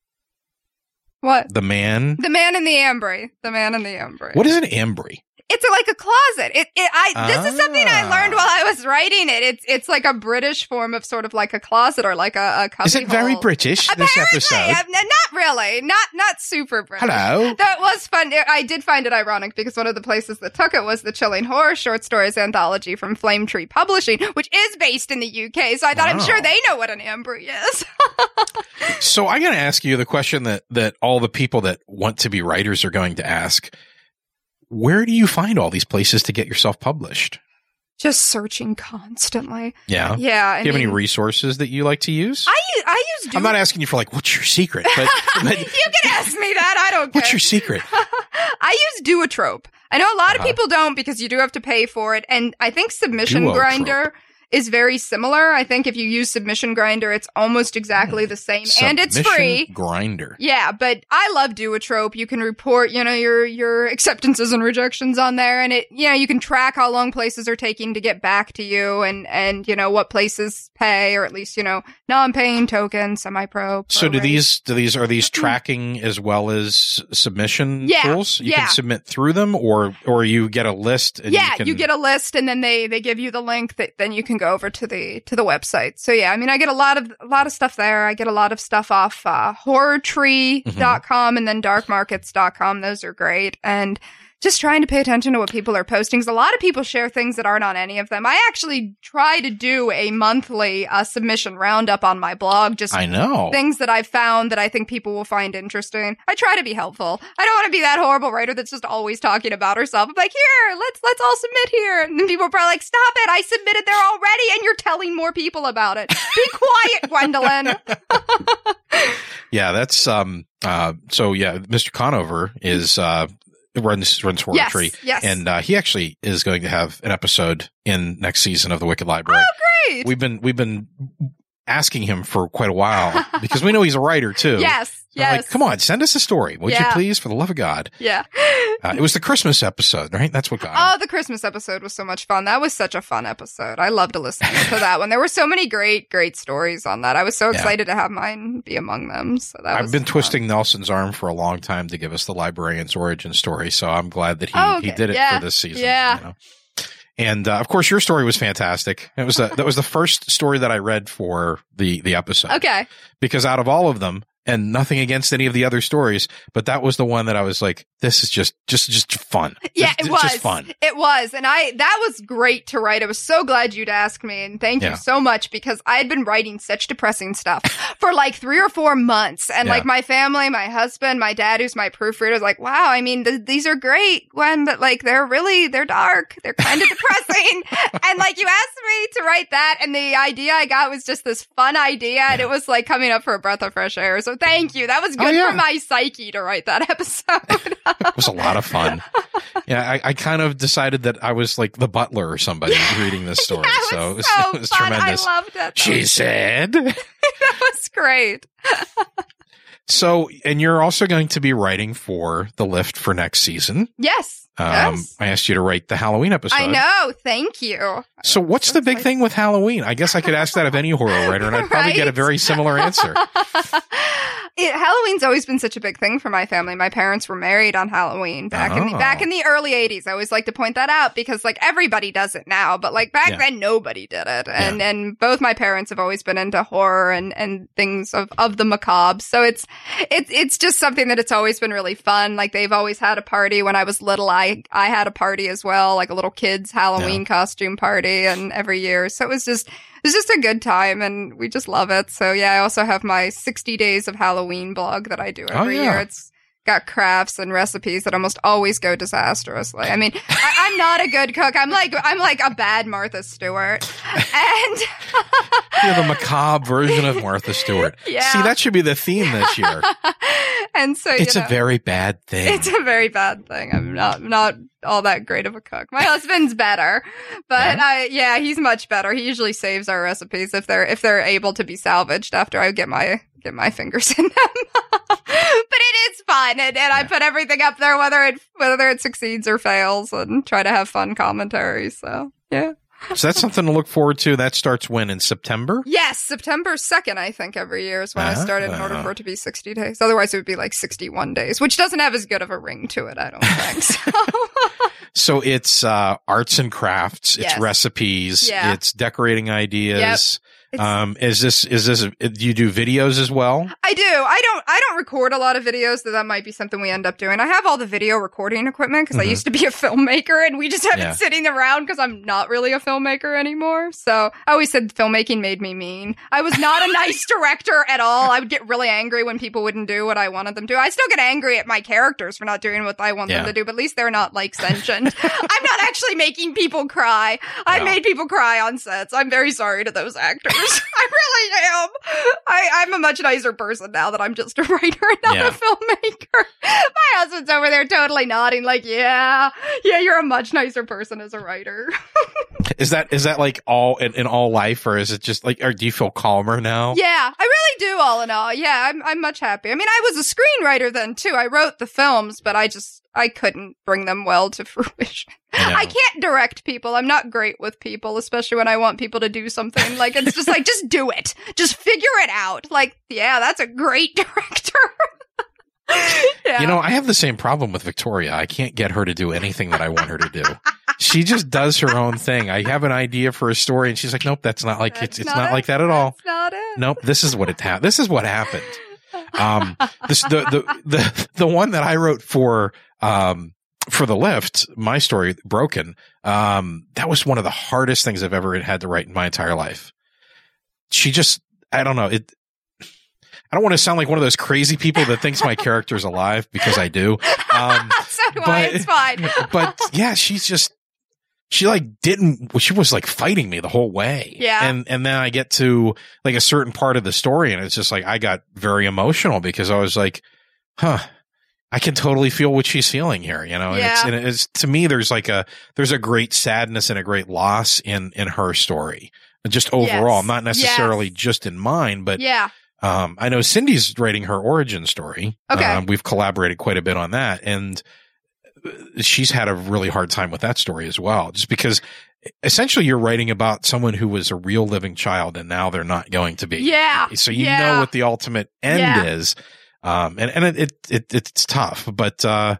What? The man. The Man in the Ambry. The Man in the Ambry. What is an ambry? It's like a closet. It, it, I, this is something I Ah. learned while I was writing it. It's, it's like a British form of sort of like a closet or like a, a cubby Is it very hole. British? This Apparently, episode. uh, n- not really. Not, not super British. Hello. That was fun. I did find it ironic because one of the places that took it was the Chilling Horror Short Stories anthology from Flame Tree Publishing, which is based in the U K. So I thought, I'm Wow. sure they know what an ambry is. So I'm going to ask you the question that that all the people that want to be writers are going to ask. Where do you find all these places to get yourself published? Just searching constantly. Yeah. Yeah. I Do you have mean, any resources that you like to use? I use, I use Do- I'm not asking you for like, what's your secret? But, but you can ask me that. I don't care. what's your secret? I use Duotrope. I know a lot Uh-huh. of people don't because you do have to pay for it. And I think Submission Duotrope. Grinder is very similar. I think if you use Submission Grinder, it's almost exactly the same. And it's Submission free. Grinder. Yeah, but I love Duotrope. You can report, you know, your your acceptances and rejections on there, and it, you know, you can track how long places are taking to get back to you, and and you know what places pay, or at least you know non-paying token, semi-pro. So do pro rate. these do these are these tracking as well as submission Yeah, tools? You yeah. can submit through them, or or you get a list. And Yeah, you, can, you get a list, and then they they give you the link that then you can go over to the to the website. So yeah, I mean, I get a lot of a lot of stuff there. I get a lot of stuff off uh, horror tree dot com Mm-hmm. and then dark markets dot com. Those are great, and just trying to pay attention to what people are posting. 'Cause a lot of people share things that aren't on any of them. I actually try to do a monthly uh, submission roundup on my blog. Just I know. things that I've found that I think people will find interesting. I try to be helpful. I don't want to be that horrible writer that's just always talking about herself. I'm like, here, let's let's all submit here. And then people are probably like, stop it, I submitted there already and you're telling more people about it. Be quiet, Gwendolyn. Yeah, that's um uh so yeah, Mister Conover is uh runs runs Horror Yes, Tree. yes. And uh he actually is going to have an episode in next season of the Wicked Library. Great. We've been we've been asking him for quite a while because we know he's a writer too. Yes, So I'm yes. like, come on, send us a story, would you Yeah. please, for the love of God? Yeah. Uh, it was the Christmas episode, right? That's what got him. Oh, the Christmas episode was so much fun. That was such a fun episode. I loved listening to that one. There were so many great, great stories on that. I was so Yeah. excited to have mine be among them. So that I've was been fun. twisting Nelson's arm for a long time to give us the librarian's origin story, so I'm glad that he, Oh, okay. he did it Yeah. for this season. Yeah. You know? And uh, of course, your story was fantastic. It was the, that was the first story that I read for the the episode. Okay. Because out of all of them, and nothing against any of the other stories, but that was the one that I was like, this is just just just fun. Yeah, Just- it it's was. just fun. It was. And I, that was great to write. I was so glad you'd ask me. And thank Yeah. you so much because I had been writing such depressing stuff for like three or four months. And Yeah. like my family, my husband, my dad, who's my proofreader, was like, wow, I mean, th- these are great, Gwen, but like they're really, they're dark. They're kind of depressing. And like you asked me to write that. And the idea I got was just this fun idea. And it was like coming up for a breath of fresh air. So thank you. That was good Oh, yeah. for my psyche to write that episode. It was a lot of fun. Yeah, I, I kind of decided that I was like the butler or somebody reading this story. That so was it was, so it was fun. tremendous. I loved it. That She was- said. that was great. So, and you're also going to be writing for The Lift for next season. Yes. Um, yes. I asked you to write the Halloween episode. I know. Thank you. So what's the big thing with Halloween? I guess I could ask that of any horror writer and I'd probably get a Right? very similar answer. It, Halloween's always been such a big thing for my family. My parents were married on Halloween back oh. in the back in the early eighties. I always like to point that out because like everybody does it now, but like back yeah. then nobody did it. And yeah. and both my parents have always been into horror and, and things of, of the macabre. So it's it's it's just something that it's always been really fun. Like they've always had a party. When I was little, I I had a party as well, like a little kids Halloween yeah. costume party, and every year. So it was just It's just a good time, and we just love it. So, yeah, I also have my sixty days of Halloween blog that I do every oh, yeah. year. It's got crafts and recipes that almost always go disastrously. I mean, I, I'm not a good cook. I'm like I'm like a bad Martha Stewart. And you're the macabre version of Martha Stewart. Yeah. See, that should be the theme this year. And so it's you know, a very bad thing. It's a very bad thing. I'm not not all that great of a cook. My husband's better, but yeah. I yeah, he's much better. He usually saves our recipes if they're if they're able to be salvaged after I get my get my fingers in them. But it is fun, and, and yeah. I put everything up there, whether it whether it succeeds or fails, and try to have fun commentary. So yeah. So that's something to look forward to. That starts when? In September? Yes, September second, I think, every year is when uh, I started in order for it to be sixty days. Otherwise, it would be like sixty-one days, which doesn't have as good of a ring to it, I don't think. So, so it's uh, arts and crafts, it's yes. recipes, yeah. it's decorating ideas. Yep. Um, is this, is this, do you do videos as well? I do. I don't, I don't record a lot of videos, so that might be something we end up doing. I have all the video recording equipment because mm-hmm. I used to be a filmmaker, and we just have yeah. it sitting around because I'm not really a filmmaker anymore. So I always said filmmaking made me mean. I was not a nice director at all. I would get really angry when people wouldn't do what I wanted them to. I still get angry at my characters for not doing what I want yeah. them to do, but at least they're not like sentient. I'm not actually making people cry. I no. made people cry on sets. I'm very sorry to those actors. I really am. I, I'm a much nicer person now that I'm just a writer and not yeah. a filmmaker. My husband's over there totally nodding like, yeah, yeah, you're a much nicer person as a writer. Is that is that like all in, in all life, or is it just like, or do you feel calmer now? Yeah, I really do all in all. Yeah, I'm I'm much happier. I mean, I was a screenwriter then too. I wrote the films, but I just I couldn't bring them well to fruition. I can't direct people. I'm not great with people, especially when I want people to do something. Like, it's just like, just do it. Just figure it out. Like, yeah, that's a great director. Yeah. You know, I have the same problem with Victoria. I can't get her to do anything that I want her to do. She just does her own thing. I have an idea for a story, and she's like, nope, that's not like, that's it's, it's not, not like that at all. That's not it. Nope, this is what it ha- This is what happened. Um, this, the, the, the, the one that I wrote for, um, for the lift, my story, Broken, um, that was one of the hardest things I've ever had to write in my entire life. She just, I don't know, it, I don't want to sound like one of those crazy people that thinks my character's alive, because I do. Um, so do but, I, it's fine. But yeah, she's just, she like didn't, she was like fighting me the whole way. Yeah. And, and then I get to like a certain part of the story, and it's just like, I got very emotional because I was like, huh, I can totally feel what she's feeling here, you know? And, yeah. it's, and it's, to me, there's like a, there's a great sadness and a great loss in, in her story. Just overall, yes. not necessarily yes. just in mine, but yeah. Um, I know Cindy's writing her origin story. Okay. Um, we've collaborated quite a bit on that, and she's had a really hard time with that story as well, just because essentially you're writing about someone who was a real living child, and now they're not going to be. Yeah. So you yeah. know what the ultimate end yeah. is. Um, and, and it, it, it, it's tough, but, uh,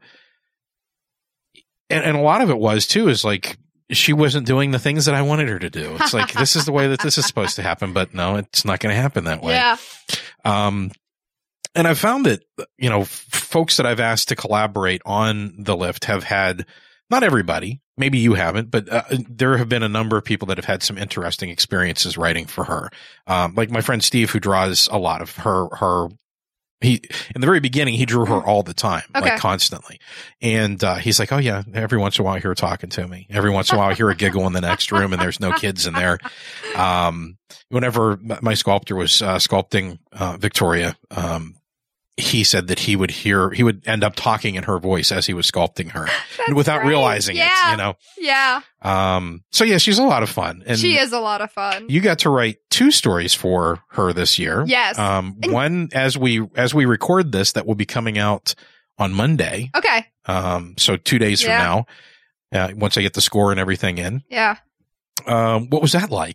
and, and a lot of it was too, is like, she wasn't doing the things that I wanted her to do. It's like, this is the way that this is supposed to happen, but no, it's not going to happen that way. Yeah. Um, and I've found that, you know, f- folks that I've asked to collaborate on the lift have had, not everybody, maybe you haven't, but uh, there have been a number of people that have had some interesting experiences writing for her. Um, like my friend Steve, who draws a lot of her, her, He, in the very beginning, he drew her all the time, okay. like constantly. And, uh, he's like, oh yeah, every once in a while I hear her talking to me. Every once in a while I hear a giggle in the next room and there's no kids in there. Um, whenever my sculptor was, uh, sculpting, uh, Victoria, um, he said that he would hear, he would end up talking in her voice as he was sculpting her without great. realizing yeah. it, you know? Yeah. Um, so yeah, she's a lot of fun. And she is a lot of fun. You got to write two stories for her this year. Yes. Um, and- one as we, as we record this, that will be coming out on Monday. Okay. Um, so two days yeah. from now, uh, once I get the score and everything in. Yeah. Um, what was that like?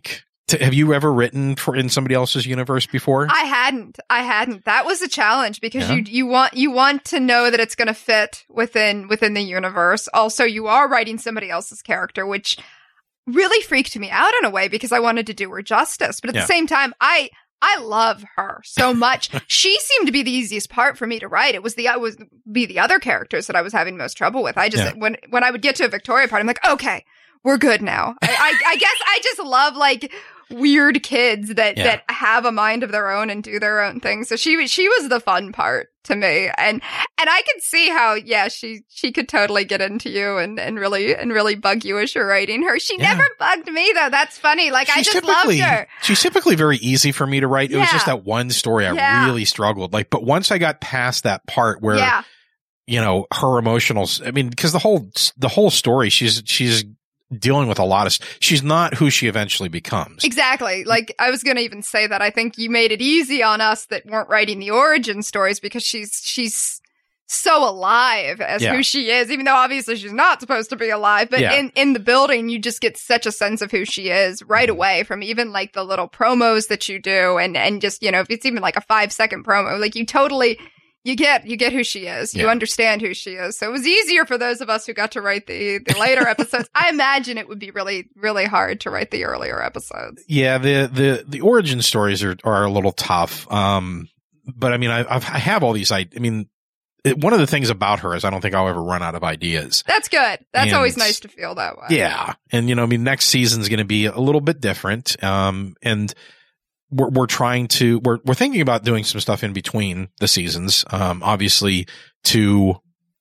to, have you ever written for in somebody else's universe before? I hadn't. I hadn't. That was a challenge because Yeah. you you want you want to know that it's going to fit within within the universe. Also, you are writing somebody else's character, which really freaked me out in a way because I wanted to do her justice. But at Yeah. the same time, I I love her so much. She seemed to be the easiest part for me to write. It was the I was be the other characters that I was having most trouble with. I just Yeah. when when I would get to a Victoria part, I'm like, okay, we're good now. I, I, I guess I just love like weird kids that Yeah. that have a mind of their own and do their own thing. So she she was the fun part to me, and and I could see how yeah she she could totally get into you and and really and really bug you as you're writing her. She Yeah. never bugged me though. That's funny. Like I She's just loved typically- her. She's typically very easy for me to write. It was Yeah. just that one story I Yeah. really struggled. Like, but once I got past that part where, Yeah, you know, her emotional, I mean, because the whole, the whole story, she's, she's dealing with a lot of, she's not who she eventually becomes. exactly. Like I was gonna even say that I think you made it easy on us that weren't writing the origin stories because she's she's so alive as Yeah. who she is, even though obviously she's not supposed to be alive. But Yeah. in in the building, you just get such a sense of who she is right Mhm. away from even like the little promos that you do, and and just you know if it's even like a five second promo, like you totally. You get you get who she is. You Yeah. understand who she is. So it was easier for those of us who got to write the the later episodes. I imagine it would be really really hard to write the earlier episodes. Yeah, the, the, the origin stories are, are a little tough. Um, but I mean, I, I've, I have all these, I, I mean, it, one of the things about her is I don't think I'll ever run out of ideas. That's good. That's And- always nice to feel that way. Yeah. And, you know, I mean, next season's going to be a little bit different. Um, and we're, we're trying to, we're, we're thinking about doing some stuff in between the seasons. Um, obviously to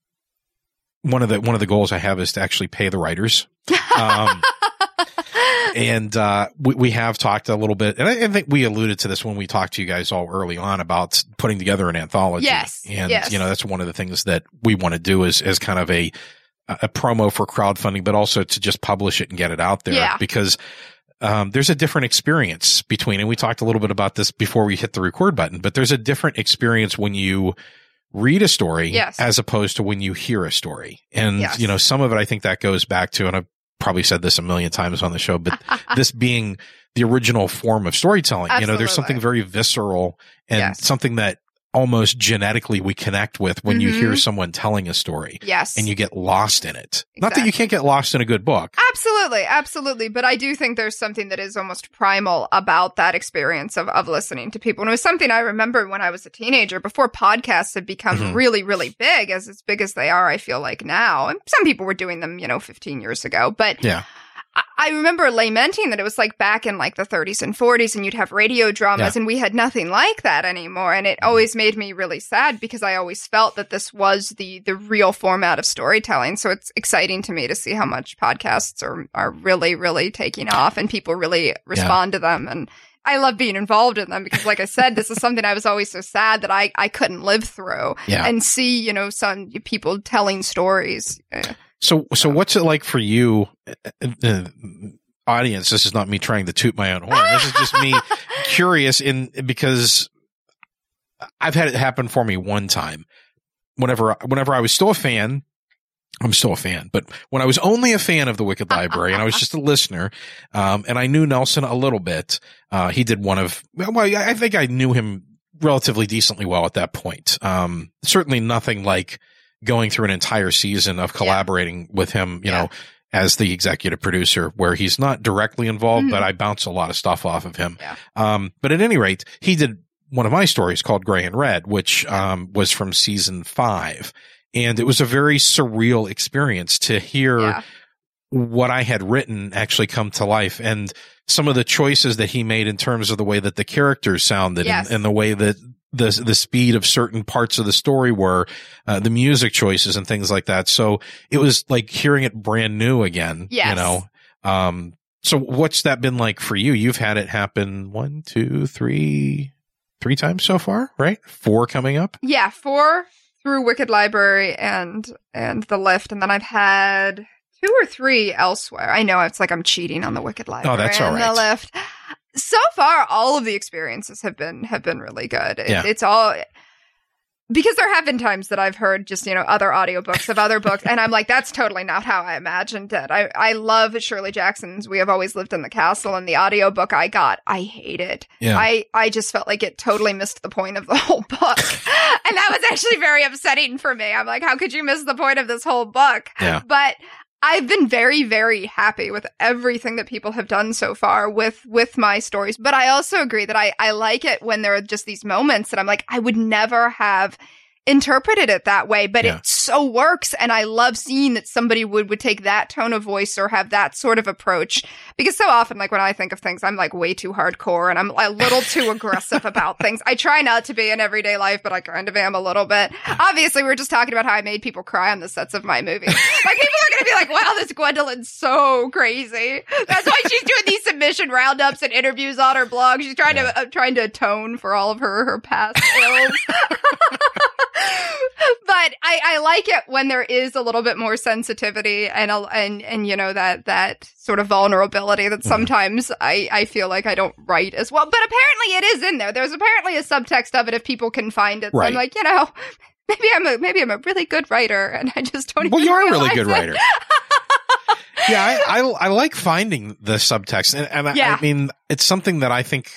one of the, one of the goals I have is to actually pay the writers. Um, and, uh, we, we have talked a little bit, and I, I think we alluded to this when we talked to you guys all early on about putting together an anthology. Yes, And, yes. you know, that's one of the things that we want to do is, as kind of a, a promo for crowdfunding, but also to just publish it and get it out there Yeah. because, um, there's a different experience between, and we talked a little bit about this before we hit the record button, but there's a different experience when you read a story Yes. as opposed to when you hear a story. And, Yes. you know, some of it, I think that goes back to, and I've probably said this a million times on the show, but this being the original form of storytelling, you know, there's something Absolutely. very visceral and Yes. something that almost genetically we connect with when you hear Mhm. someone telling a story Yes. and you get lost in it. Not that Exactly. you can't get lost in a good book. Absolutely, absolutely. But I do think there's something that is almost primal about that experience of, of listening to people. And it was something I remember when I was a teenager, before podcasts had become Mhm. really, really big, as as big as they are, I feel like now. And some people were doing them, you know, fifteen years ago. But Yeah. I, I remember lamenting that it was like back in like the thirties and forties, and you'd have radio dramas, Yeah. and we had nothing like that anymore. And it always made me really sad because I always felt that this was the the real format of storytelling. So it's exciting to me to see how much podcasts are are really, really taking off, and people really respond to them. And I love being involved in them because, like I said, this is something I was always so sad that I I couldn't live through. Yeah. And see, you know, some people telling stories. Uh, So, so what's it like for you, uh, uh, audience? This is not me trying to toot my own horn. This is just me curious in, because I've had it happen for me one time. Whenever, whenever I was still a fan, I'm still a fan, but when I was only a fan of the Wicked Library and I was just a listener, um, and I knew Nelson a little bit, uh, he did one of, well, I think I knew him relatively decently well at that point. Um, certainly nothing like going through an entire season of collaborating with him, you Yeah. know, as the executive producer, where he's not directly involved, Mhm. but I bounce a lot of stuff off of him. Yeah. Um, but at any rate, he did one of my stories called Gray and Red, which, um, was from season five. And it was a very surreal experience to hear yeah. what I had written actually come to life, and some of the choices that he made in terms of the way that the characters sounded Yes. and, and the way that the the speed of certain parts of the story were, uh, the music choices and things like that. So it was like hearing it brand new again, Yes. you know? Um, so what's that been like for you? You've had it happen one, two, three, three times so far, right? Four coming up. Yeah, four through Wicked Library and and the Lift, and then I've had two or three elsewhere. I know it's like I'm cheating on the Wicked Library. Oh, that's all and right. the Lift. So far, all of the experiences have been have been really good. It, Yeah. It's all because there have been times that I've heard just, you know, other audiobooks of other books, and I'm like, that's totally not how I imagined it. I, I love Shirley Jackson's We Have Always Lived in the Castle, and the audiobook I got, I hated. Yeah. I, I just felt like it totally missed the point of the whole book. And that was actually very upsetting for me. I'm like, how could you miss the point of this whole book? Yeah. But I've been very, very happy with everything that people have done so far with, with my stories. But I also agree that I, I like it when there are just these moments that I'm like, I would never have interpreted it that way, but Yeah. it so works. And I love seeing that somebody would, would take that tone of voice or have that sort of approach. Because so often, like when I think of things, I'm like way too hardcore and I'm a little too aggressive about things. I try not to be in everyday life, but I kind of am a little bit. Obviously, we were just talking about how I made people cry on the sets of my movie. Like people are going to be like, wow, this Gwendolyn's so crazy. That's why she's doing these submission roundups and interviews on her blog. She's trying Yeah. to, uh, trying to atone for all of her, her past ills. But I, I like it when there is a little bit more sensitivity and, a, and, and, you know, that, that sort of vulnerability that sometimes I, I feel like I don't write as well. But apparently it is in there. There's apparently a subtext of it if people can find it. So Right. I'm like, you know, maybe I'm a, maybe I'm a really good writer and I just don't Well, even you are a really realize good it. writer. Yeah, I, I I like finding the subtext, and, and I, Yeah. I mean, it's something that I think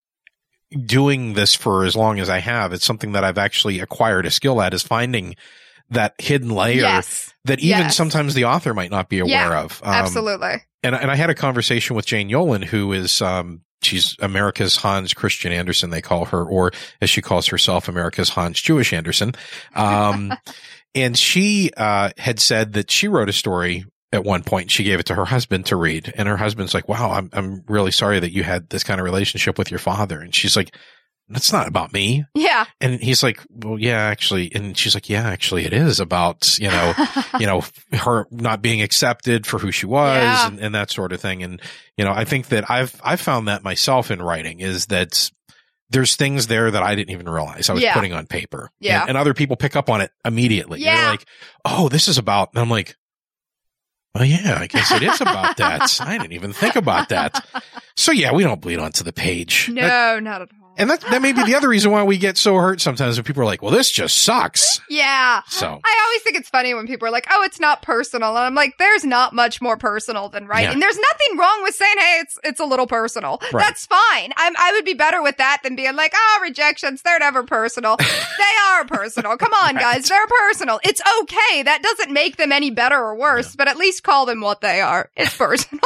doing this for as long as I have, it's something that I've actually acquired a skill at, is finding that hidden layer Yes. that even Yes. sometimes the author might not be aware Yeah, of. Um, Absolutely. And and I had a conversation with Jane Yolen, who is um she's America's Hans Christian Andersen, they call her, or as she calls herself, America's Hans Jewish Andersen. Um, and she uh had said that she wrote a story at one point. She gave it to her husband to read, and her husband's like, "Wow, I'm I'm really sorry that you had this kind of relationship with your father." And she's like, "That's not about me." Yeah. And he's like, "Well, yeah, actually." And she's like, "Yeah, actually, it is about, you know, you know, her not being accepted for who she was Yeah. and, and that sort of thing." And, you know, I think that I've, I've found that myself in writing, is that there's things there that I didn't even realize I was Yeah. putting on paper. Yeah. And, and other people pick up on it immediately. Yeah. They're like, "Oh, this is about," and I'm like, "Well, yeah, I guess it is about that. I didn't even think about that." So yeah, we don't bleed onto the page. No, That- not at all. and that, that may be the other reason why we get so hurt sometimes when people are like, "Well, this just sucks." Yeah. So I always think it's funny when people are like, oh, it's not personal. And I'm like, there's not much more personal than writing. Yeah. There's nothing wrong with saying, hey, it's it's a little personal. Right. That's fine. I'm, I would be better with that than being like, oh, rejections, they're never personal. They are personal. Come on, Right. guys. They're personal. It's okay. That doesn't make them any better or worse, Yeah. but at least call them what they are. It's personal.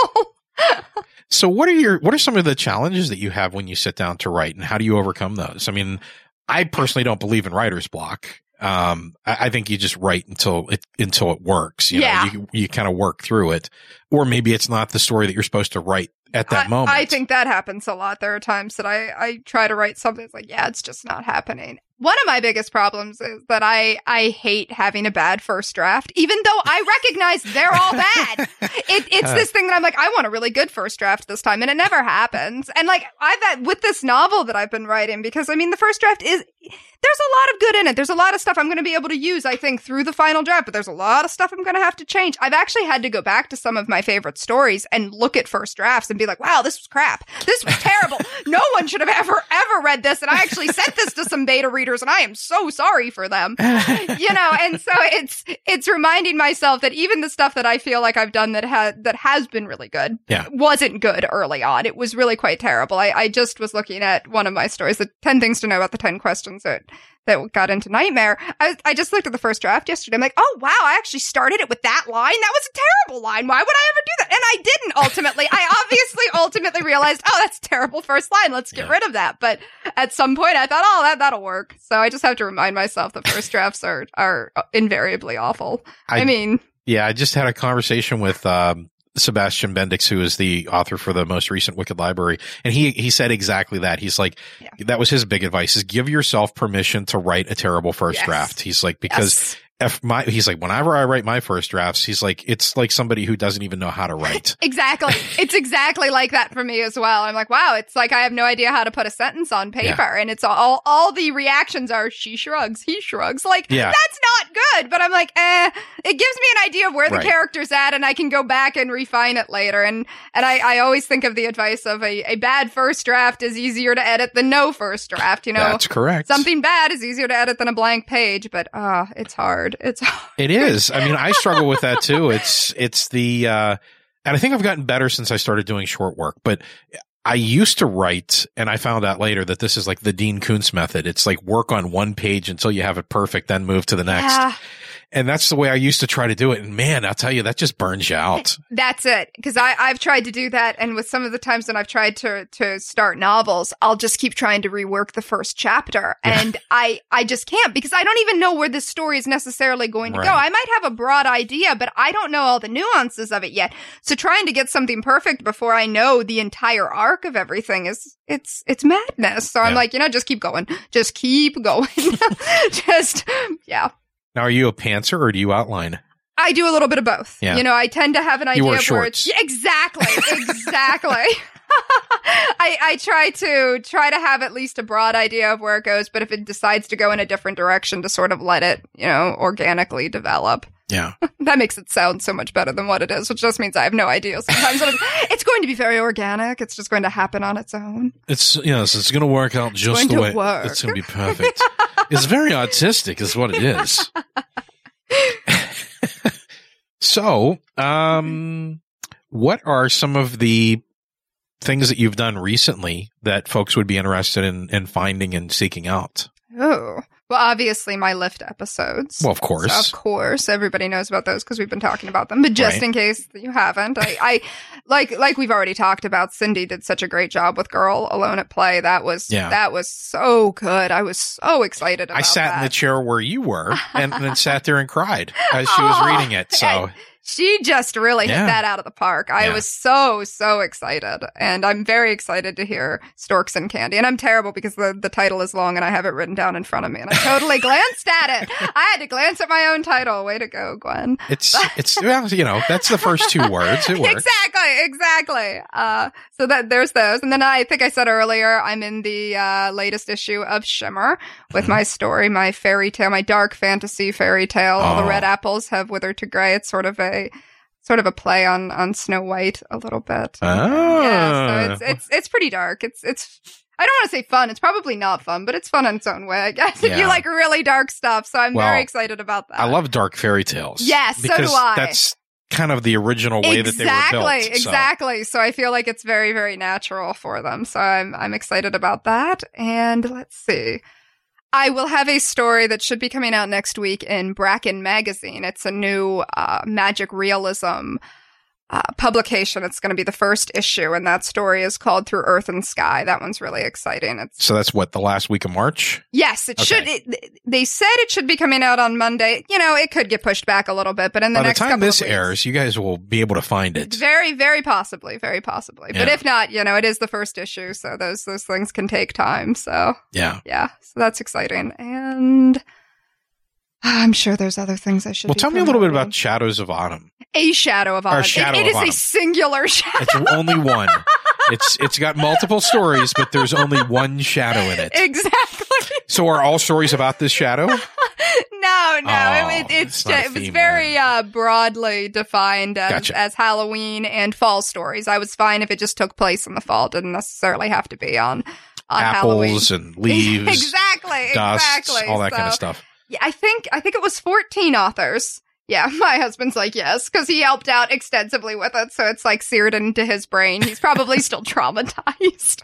So what are your, what are some of the challenges that you have when you sit down to write, and how do you overcome those? I mean, I personally don't believe in writer's block. Um, I, I think you just write until it, until it works. You Yeah. know, you, you kind of work through it, or maybe it's not the story that you're supposed to write at that I, moment. I think that happens a lot. There are times that I, I try to write something that's like, yeah, it's just not happening. One of my biggest problems is that I, I hate having a bad first draft, even though I recognize they're all bad. It, it's this thing that I'm like, I want a really good first draft this time, and it never happens. And like, I've had with this novel that I've been writing, because I mean, the first draft is, there's a lot of good in it. There's a lot of stuff I'm going to be able to use, I think, through the final draft, but there's a lot of stuff I'm going to have to change. I've actually had to go back to some of my favorite stories and look at first drafts and be like, wow, this was crap. This was terrible. No one should have ever, ever read this. And I actually sent this to some beta readers, and I am so sorry for them. You know, and so it's, it's reminding myself that even the stuff that I feel like I've done that had, that has been really good Yeah. wasn't good early on. It was really quite terrible. I, I just was looking at one of my stories, the ten things to know about the ten questions that, that got into Nightmare. I, I just looked at the first draft yesterday. I'm like, oh, wow, I actually started it with that line. That was a terrible line. Why would I ever do that? And I didn't ultimately. I obviously ultimately realized, oh, that's a terrible first line. Let's get Yeah. rid of that. But at some point I thought, oh, that, that'll work. So I just have to remind myself that first drafts are, are invariably awful. I, I- mean, Yeah, I just had a conversation with um, Sebastian Bendix, who is the author for the most recent Wicked Library, and he he said exactly that. He's like, Yeah. that was his big advice: is give yourself permission to write a terrible first Yes. draft. He's like, because yes. if my he's like, whenever I write my first drafts, he's like, it's like somebody who doesn't even know how to write. Exactly. It's exactly like that for me as well. I'm like, wow, it's like I have no idea how to put a sentence on paper. And it's all, all the reactions are, she shrugs, he shrugs. Like, Yeah. that's not good. But I'm like, eh, of, it gives me an idea of where the Right. character's at, and I can go back and refine it later. And and I, I always think of the advice of a, a bad first draft is easier to edit than no first draft. You know, That's correct. something bad is easier to edit than a blank page, but uh it's hard. It's hard. It is. I mean, I struggle with that too. It's it's the uh and I think I've gotten better since I started doing short work, but I used to write, and I found out later that this is like the Dean Koontz method. It's like work on one page until you have it perfect, then move to the next. Yeah. And that's the way I used to try to do it. And man, I'll tell you, that just burns you out. That's it. Because I I've tried to do that, and with some of the times when I've tried to to start novels, I'll just keep trying to rework the first chapter, Yeah. and I I just can't, because I don't even know where this story is necessarily going to Right. go. I might have a broad idea, but I don't know all the nuances of it yet. So trying to get something perfect before I know the entire arc of everything is it's it's madness. So I'm Yeah. like, you know, just keep going, just keep going, just yeah. Now, are you a pantser or do you outline? I do a little bit of both. Yeah. You know, I tend to have an idea You wear of where it's shorts. yeah, exactly, exactly. I I try to try to have at least a broad idea of where it goes, but if it decides to go in a different direction, to sort of let it, you know, organically develop. Yeah. That makes it sound so much better than what it is, which just means I have no idea. Sometimes it's, it's going to be very organic. It's just going to happen on its own. It's, yes, it's going to work out just going the to way work. it's going to be perfect. It's very autistic is what it is. So, um, what are some of the things that you've done recently that folks would be interested in, in finding and seeking out? Oh. Well, obviously, my Lyft episodes. Well, of course. So, of course. Everybody knows about those because we've been talking about them. But just Right. in case you haven't, I, I like like we've already talked about, Cindy did such a great job with Girl Alone at Play. That was Yeah. that was so good. I was so excited about I sat that. in the chair where you were and then sat there and cried as she was Aw. reading it. So, She just really Yeah. hit that out of the park. I Yeah. was so, so excited. And I'm very excited to hear Storks and Candy. And I'm terrible because the, the title is long and I have it written down in front of me. And I totally glanced at it. I had to glance at my own title. Way to go, Gwen. it's, it's, well, you know, that's the first two words. It works. Exactly, exactly. Uh, so that there's those. And then I think I said earlier, I'm in the uh, latest issue of Shimmer with Mm-hmm. my story, my fairy tale, my dark fantasy fairy tale. All the Oh. red apples have withered to gray. It's sort of a sort of a play on on Snow White a little bit. Ah. Yeah, so it's it's it's pretty dark. It's it's I don't want to say fun. It's probably not fun, but it's fun in its own way, I guess. If Yeah. you like really dark stuff. So I'm Well, very excited about that. I love dark fairy tales. Yes, so do because I. That's kind of the original way that they were built. Exactly, so. exactly. So I feel like it's very, very natural for them. So I'm I'm excited about that. And let's see. I will have a story that should be coming out next week in Bracken Magazine. It's a new uh, magic realism uh, publication. It's going to be the first issue, and that story is called Through Earth and Sky. That one's really exciting. It's So that's what, the last week of March? yes, it Okay. should. It, they said it should be coming out on Monday. You know, it could get pushed back a little bit, but in the By the next time couple this of weeks, airs, you guys will be able to find it. very, very possibly, very possibly. But Yeah. if not, you know, it is the first issue, so those those things can take time. So Yeah. yeah, so that's exciting, and I'm sure there's other things I should. Well, be tell me a little bit promoting. about Shadows of Autumn. A Shadow of Autumn. It- Shadow it of is Autumn. a singular shadow. It's only one. It's it's got multiple stories, but there's only one shadow in it. Exactly. So are all stories about this shadow? No, no. Oh, it, it, it's it's not a it was theme very then. uh, broadly defined as, Gotcha. as Halloween and fall stories. I was fine if it just took place in the fall. It didn't necessarily have to be on on Halloween. Apples and leaves, exactly, dust, exactly. all that kind of So, stuff. Yeah, I think I think it was fourteen authors. Yeah, my husband's like, yes, because he helped out extensively with it, so it's like seared into his brain. He's probably still traumatized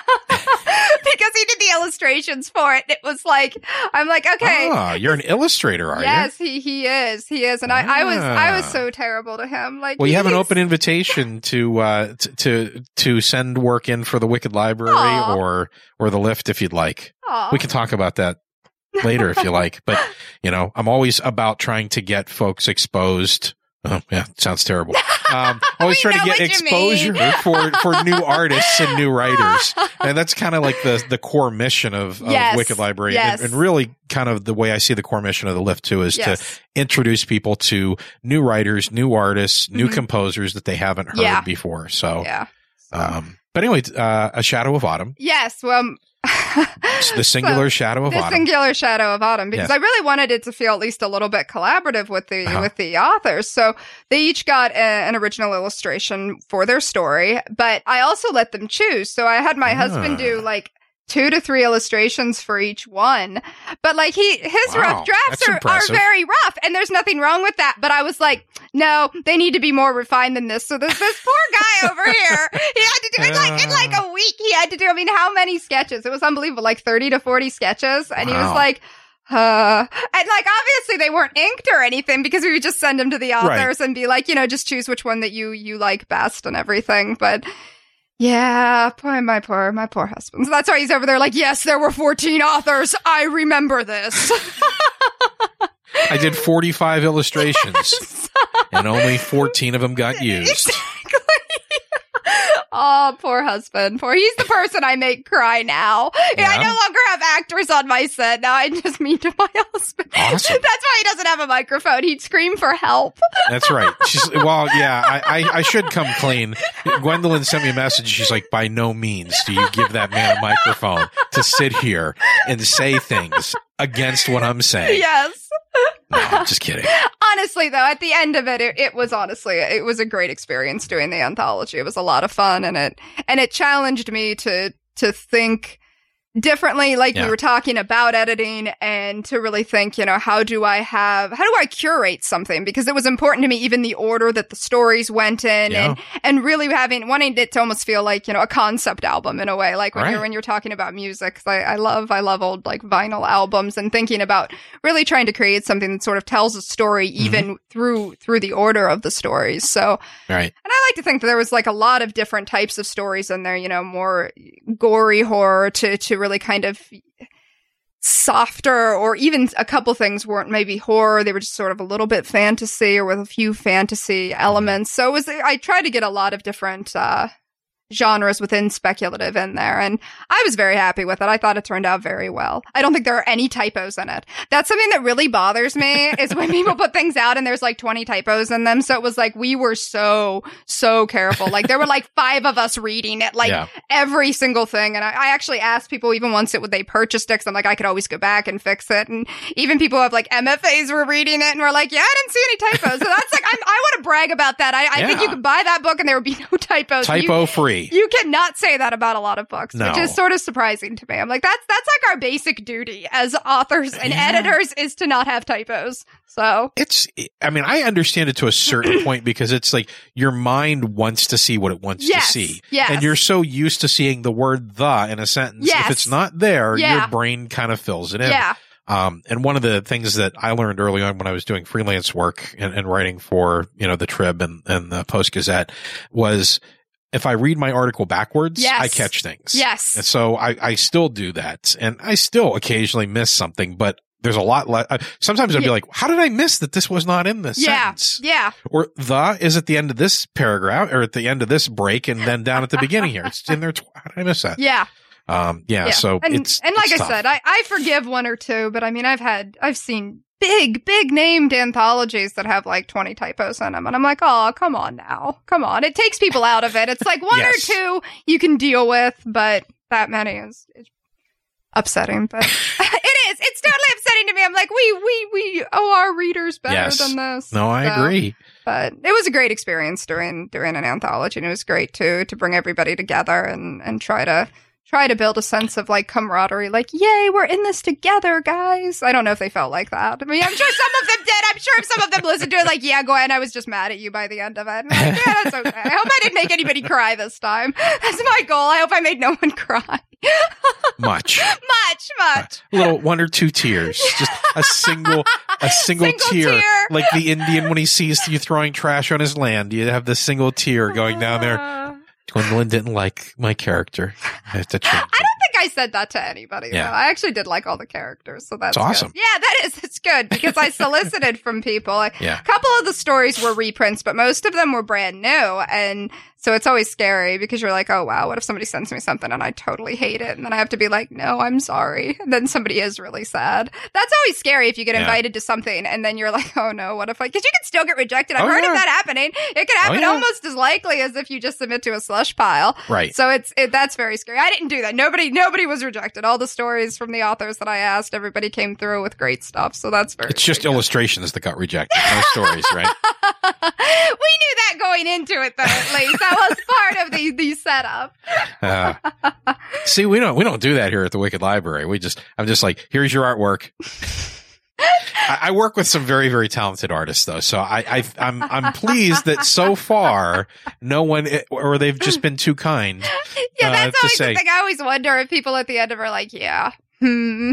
because he did the illustrations for it. It was like, I'm like, okay, Ah, you're an illustrator, are yes, you? he he is, he is, and I, I was I was Ah. so terrible to him. Like, Well, you have an he's- open invitation to uh t- to to send work in for the Wicked Library Aw. or or the Lift if you'd like. Aw. We can talk about that later if you like. But you know, I'm always about trying to get folks exposed. Oh, yeah, it sounds terrible. Um, always We trying to know get what you exposure mean. for for new artists and new writers, and that's kind of like the the core mission of, of Yes, Wicked Library, yes. and, and really kind of the way I see the core mission of the Lift too is Yes. to introduce people to new writers, new artists, new Mhm. composers that they haven't heard Yeah. before. So, Yeah. um, but anyway, uh, A Shadow of Autumn. Yes. Well, It's the singular so, shadow of the autumn. The singular shadow of autumn, because yes. I really wanted it to feel at least a little bit collaborative with the uh-huh. with the authors. So they each got a, an original illustration for their story, but I also let them choose. So I had my ah. husband do like two to three illustrations for each one. But like he, his wow, rough drafts are, are very rough, and there's nothing wrong with that. But I was like, no, they need to be more refined than this. So there's this poor guy over here. He had to do it like in like a week. He had to do, I mean, how many sketches? It was unbelievable, like thirty to forty sketches. And wow. he was like, uh, and like, obviously they weren't inked or anything, because we would just send them to the authors right. and be like, you know, just choose which one that you, you like best and everything. But yeah, poor, my poor, my poor husband. So that's why he's over there like, yes, there were fourteen authors. I remember this. I did forty-five illustrations yes. and only fourteen of them got used. Exactly. Oh, poor husband. Poor. He's the person I make cry now. Yeah. I no longer have actors on my set. Now I just meet my husband. Awesome. That's why he doesn't have a microphone. He'd scream for help. That's right. She's, well, yeah, I, I, I should come clean. Gwendolyn sent me a message. She's like, by no means do you give that man a microphone to sit here and say things against what I'm saying. Yes. No, I'm just kidding. Honestly, though, at the end of it, it, it was honestly, it was a great experience doing the anthology. It was a lot of fun, and it and it challenged me to to think differently, like yeah. we were talking about editing, and to really think, you know, how do I have, how do I curate something? Because it was important to me, even the order that the stories went in, yeah. and and really having, wanting it to almost feel like, you know, a concept album in a way, like when right. you're when you're talking about music. I, I love I love old like vinyl albums, and thinking about really trying to create something that sort of tells a story even mm-hmm. through through the order of the stories. So right. And I like to think that there was like a lot of different types of stories in there, you know, more gory horror to to really kind of softer, or even a couple things weren't maybe horror. They were just sort of a little bit fantasy, or with a few fantasy elements. So it was, I tried to get a lot of different uh, genres within speculative in there, and I was very happy with it. I thought it turned out very well. I don't think there are any typos in it. That's something that really bothers me, is when people put things out and there's like twenty typos in them. So it was like, we were so, so careful. Like there were like five of us reading it, like yeah. every single thing. And I, I actually asked people, even once it would, they purchased it, because I'm like, I could always go back and fix it. And even people who have like M F As were reading it and were like, yeah, I didn't see any typos. So that's like, I'm, I want to brag about that. I, I yeah. think you could buy that book and there would be no typos. Typo you, free. You cannot say that about a lot of books, no. which is sort of surprising to me. I'm like, that's that's like our basic duty as authors and yeah. editors, is to not have typos. So it's, I mean, I understand it to a certain point, because it's like your mind wants to see what it wants yes. to see. Yes. And you're so used to seeing the word the in a sentence. Yes. If it's not there, yeah. your brain kind of fills it in. Yeah. Um, and one of the things that I learned early on when I was doing freelance work and, and writing for, you know, the Trib and, and the Post Gazette was, if I read my article backwards, yes. I catch things. Yes. And so I, I still do that. And I still occasionally miss something, but there's a lot less. Uh, sometimes I'd yeah. be like, how did I miss that this was not in this yeah. sentence? Yeah. Or the is at the end of this paragraph, or at the end of this break, and then down at the beginning here. It's in there. Tw- how did I miss that? Yeah. Um, yeah, yeah. So and, it's, and like it's I tough. said, I, I forgive one or two, but I mean, I've had, I've seen big, big named anthologies that have like twenty typos in them. And I'm like, oh, come on now. Come on. It takes people out of it. It's like one yes. or two you can deal with, but that many is, is upsetting. But it is. It's totally upsetting to me. I'm like, we, we, we owe our readers better yes. than this. No, I so, agree. But it was a great experience doing, doing an anthology. And it was great too, to bring everybody together and, and try to, try to build a sense of like camaraderie, like, yay, we're in this together, guys. I don't know if they felt like that. I mean, I'm sure some of them did. I'm sure if some of them listened to it, like, yeah, Gwen, I was just mad at you by the end of it. I'm like, yeah, that's okay. I hope I didn't make anybody cry this time. That's my goal. I hope I made no one cry. Much. much, much. A little one or two tears. Just a single, a single, single tear. tear. Like the Indian when he sees you throwing trash on his land. You have this single tear going down there. Gwendolyn didn't like my character. I have to change it. I don't think I said that to anybody. Yeah. Though. I actually did like all the characters, so that's it's awesome. Good. Yeah, that is. It's good because I solicited from people. Yeah. A couple of the stories were reprints, but most of them were brand new. And So it's always scary because you're like, oh, wow, what if somebody sends me something and I totally hate it? And then I have to be like, no, I'm sorry. And then somebody is really sad. That's always scary if you get Yeah. invited to something and then you're like, oh, no, what if I, because you can still get rejected. I've Oh, heard yeah. of that happening. It can happen yeah. almost as likely as if you just submit to a slush pile. Right. So it's, it, that's very scary. I didn't do that. Nobody, nobody was rejected. All the stories from the authors that I asked, everybody came through with great stuff. So that's very, It's just very good. illustrations that got rejected. No stories, right? We knew that going into it, though. At least that was part of the the setup. Uh, see, we don't we don't do that here at the Wicked Library. We just I'm just like, here's your artwork. I, I work with some very very talented artists, though, so I, I I'm I'm pleased that so far no one or they've just been too kind. Yeah, uh, that's to always say. the thing. I always wonder if people at the end of it are like, yeah, hmm.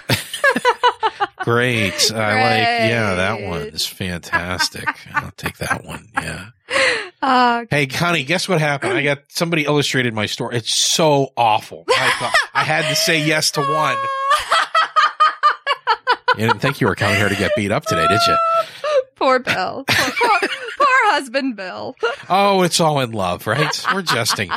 Great. I like, yeah, that Great. one is fantastic. I'll take that one. Yeah. Uh, Hey, Connie, guess what happened? I got somebody illustrated my story. It's so awful. I thought I had to say yes to one. You didn't think you were coming here to get beat up today, did you? Poor Bill. Poor, poor, poor husband Bill. Oh, it's all in love, right? We're jesting.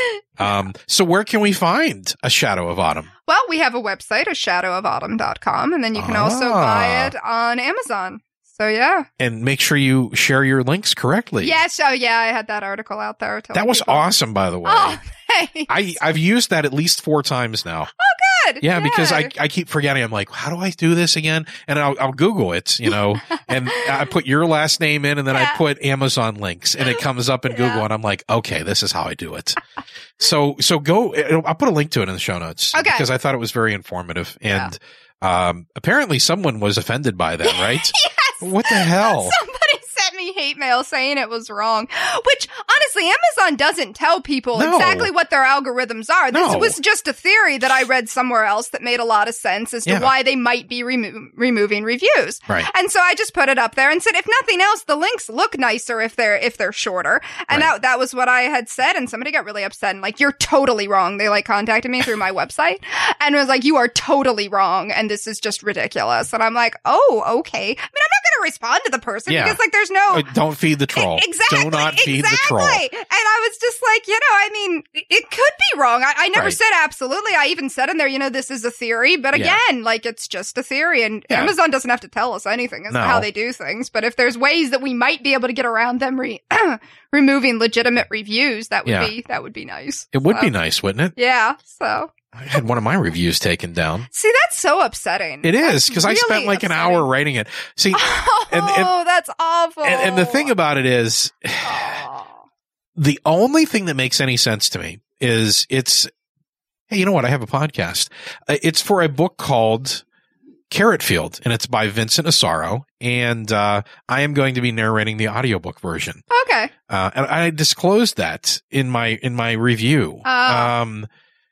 Um, so where can we find A Shadow of Autumn? Well, we have a website, a shadow of autumn dot com, and then you can also Ah. buy it on Amazon. So, yeah. And make sure you share your links correctly. Yes. Oh, yeah. I had that article out there. telling That was people. awesome, by the way. Oh, thanks. I, I've used that at least four times now. Good. Yeah, because I, I keep forgetting. I'm like, how do I do this again? And I'll, I'll Google it, you know, and I put your last name in and then Yeah. I put Amazon links and it comes up in Google Yeah. and I'm like, okay, this is how I do it. So, so go, I'll put a link to it in the show notes. Okay. Because I thought it was very informative. And, um, apparently someone was offended by that, right? Yes. What the hell? Somebody sent me hate mail saying it was wrong, which honestly, Amazon doesn't tell people No. exactly what their algorithms are. This No. was just a theory that I read somewhere else that made a lot of sense as to Yeah. why they might be remo- removing reviews. Right. And so I just put it up there and said, if nothing else, the links look nicer if they're if they're shorter. And Right. that that was what I had said. And somebody got really upset and like, you're totally wrong. They like contacted me through my website and was like, you are totally wrong, and this is just ridiculous. And I'm like, oh, okay. I mean, I'm not going to respond to the person Yeah. because like there's no Uh, Don't feed the troll. Exactly. Do not feed exactly. the troll. And I was just like, you know, I mean, it could be wrong. I, I never Right. said absolutely. I even said in there, you know, this is a theory. But Yeah. again, like, it's just a theory. And Yeah. Amazon doesn't have to tell us anything as No. to how they do things. But if there's ways that we might be able to get around them re- removing legitimate reviews, that would Yeah. be that would be nice. It would So, be nice, wouldn't it? Yeah. So, I had one of my reviews taken down. see, that's so upsetting. It is That's because I really spent like an upsetting. hour writing it. See, Oh, and- and- that's awful. and, and the thing about it is, Oh. the only thing that makes any sense to me is it's, hey, you know what? I have a podcast. Uh, It's for a book called Carrot Field, and it's by Vincent Asaro. And uh, I am going to be narrating the audiobook version. Okay. Uh, and I disclosed that in my in my review. Oh. Um,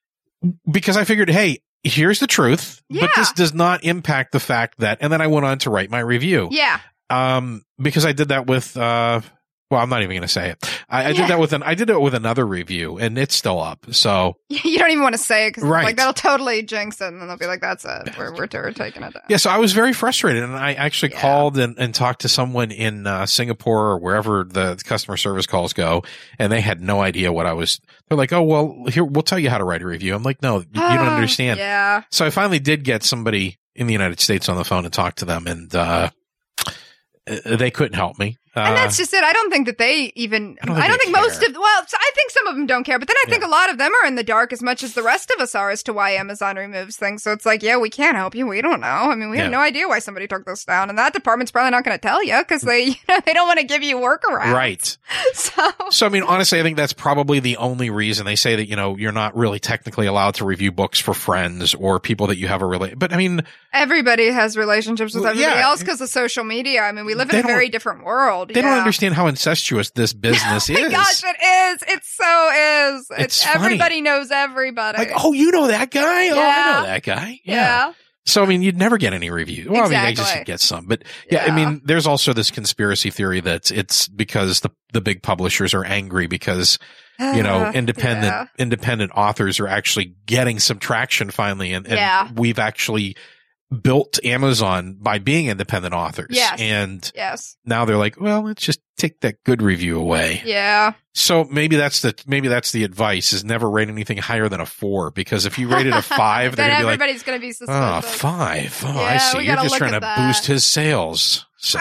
because I figured, hey, here's the truth, but Yeah. this does not impact the fact that, and then I went on to write my review. Yeah. Um, because I did that with, uh, well, I'm not even going to say it. I, I Yeah. did that with an, I did it with another review and it's still up. So You don't even want to say it because Right. like that'll totally jinx it, and then they'll be like, "That's it. We're we're, we're taking it down." yeah, so I was very frustrated and I actually Yeah. called and, and talked to someone in uh, Singapore or wherever the customer service calls go. And they had no idea what I was, they're like, oh, well, here, we'll tell you how to write a review. I'm like, no, you, you don't understand. Yeah. So I finally did get somebody in the United States on the phone and talk to them and, uh, they couldn't help me. And Uh, that's just it. I don't think that they even. I don't think they most care. of. Well, so I think some of them don't care, but then I think Yeah. a lot of them are in the dark as much as the rest of us are as to why Amazon removes things. So it's like, yeah, we can't help you. We don't know. I mean, we Yeah. have no idea why somebody took this down, and that department's probably not going to tell you because they, you know, they don't want to give you workarounds. right. So So, I mean, honestly, I think that's probably the only reason they say that, you know, you're not really technically allowed to review books for friends or people that you have a relate. But I mean, everybody has relationships with Well, everybody yeah. else because of social media. I mean, we live in They a very don't- different world. they don't Yeah. understand how incestuous this business Oh my is. gosh, it is. It so is. It's It's funny. everybody knows everybody. Like, oh, you know that guy? Oh, I Yeah. know that guy. Yeah. yeah. So, I mean, you'd never get any review. Well, I mean, I Exactly. just get some. But yeah, I Yeah. mean, there's also this conspiracy theory that it's because the, the big publishers are angry because, you know, independent, Yeah. independent authors are actually getting some traction finally. And, and Yeah. we've actually built Amazon by being independent authors. Yes. And Yes. now they're like, well, let's just take that good review away. Yeah. So maybe that's the maybe that's the advice is never rate anything higher than a four, because if you rate it a five, they're then gonna be like, everybody's going to be suspicious. oh, five. Oh, I Yeah, see. we You're gotta just look trying at to that. boost his sales. So,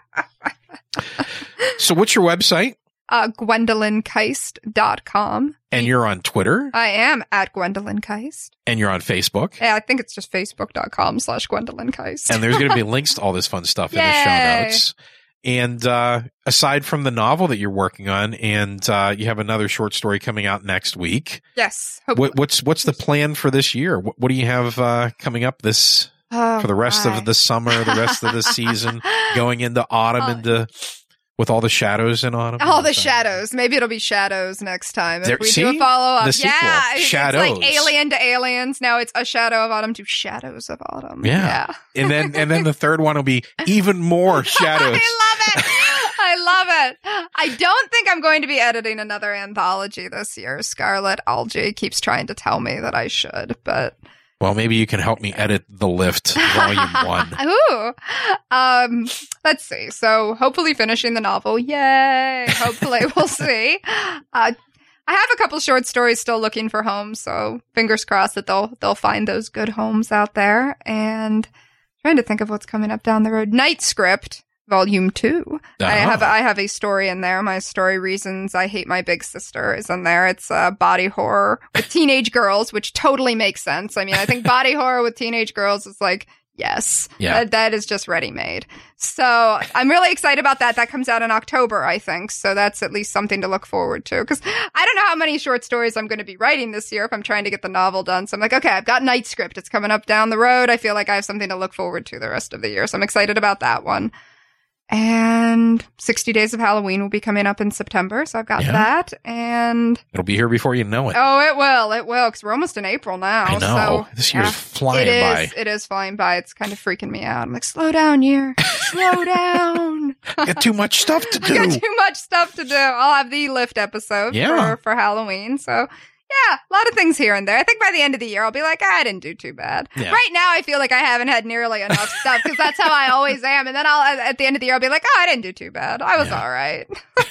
so what's your website? Uh, Gwendolyn Keist dot com. And you're on Twitter, I am at Gwendolyn Keist. and you're on Facebook. Yeah, I think it's just facebook.com slash Gwendolyn Keist. And there's going to be links to all this fun stuff in the show Yay. notes. And uh, aside from the novel that you're working on, and uh, you have another short story coming out next week. Yes. hopefully. What, what's what's the plan for this year? What, what do you have uh, coming up this Oh, for the rest my. of the summer, the rest of the season, going into autumn, Oh. into with all the shadows in autumn? All the What's that? shadows. Maybe it'll be shadows next time if There- we see? do a follow up. The sequel, Yeah, it's Shadows. like Alien to Aliens. Now it's a shadow of autumn to Shadows of Autumn. Yeah. And then and then the third one will be even more shadows. I love it. I love it. I don't think I'm going to be editing another anthology this year. Scarlet Algae keeps trying to tell me that I should, but Well, maybe you can help me edit The Lift Volume One. Ooh. Um, let's see. So hopefully finishing the novel. Yay. Hopefully we'll see. Uh, I have a couple short stories still looking for homes, so fingers crossed that they'll they'll find those good homes out there. And trying to think of what's coming up down the road. Night Script, Volume Two. I have Ah. I have a story in there. My story Reasons I Hate My Big Sister is in there. It's uh, body horror with teenage girls, which totally makes sense. I mean, I think body horror with teenage girls is like, yes, Yeah. that, that is just ready made. So I'm really excited about that. That comes out in October, I think. So that's at least something to look forward to. Because I don't know how many short stories I'm going to be writing this year if I'm trying to get the novel done. So I'm like, okay, I've got Night Script. It's coming up down the road. I feel like I have something to look forward to the rest of the year. So I'm excited about that one. And sixty Days of Halloween will be coming up in September. So I've got Yeah. that. And It'll be here before you know it. oh, it will. It will. Because we're almost in April now. I know. So, This year's yeah. flying It by. is. It is flying by. It's kind of freaking me out. I'm like, slow down, year. Slow down. Got too much stuff to I got do. too much stuff to do. I'll have the lift episode Yeah. for, for Halloween. So, yeah, a lot of things here and there. I think by the end of the year, I'll be like, ah, I didn't do too bad. Yeah. Right now, I feel like I haven't had nearly enough stuff because that's how I always am. And then I'll, at at the end of the year, I'll be like, oh, I didn't do too bad. I was Yeah. all right.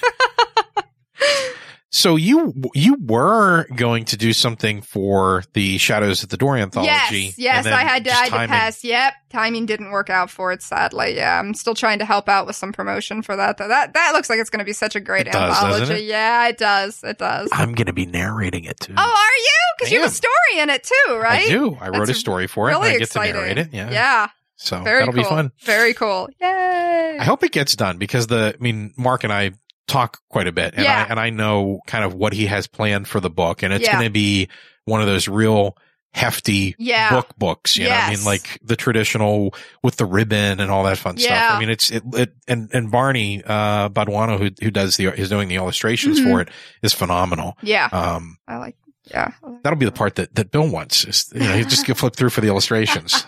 So you you were going to do something for the Shadows at the Door anthology. Yes, yes, and then I had to, just I had to timing- pass. Yep, timing didn't work out for it, sadly. Yeah, I'm still trying to help out with some promotion for that, though. That that looks like it's going to be such a great It does, doesn't anthology. it? Yeah, it does. It does. I'm going to be narrating it too. Oh, are you? Because you have I a story in it too, right? I do. I wrote That's a story for it. Really and I get exciting. to narrate it. Yeah. Yeah. So Very that'll cool. be fun. Very cool. Yay. I hope it gets done because the, I mean, Mark and I talk quite a bit, and Yeah. I and I know kind of what he has planned for the book, and it's Yeah. going to be one of those real hefty Yeah. book books. You know, I mean, Yes. like the traditional with the ribbon and all that fun Yeah. stuff. I mean, it's it, it and and Barney uh, Baduano, who who does the is doing the illustrations Mhm. for it, is phenomenal. Yeah. Um, I like, yeah. I like that'll be the part that that Bill wants. Is, you know, he just get flip through for the illustrations.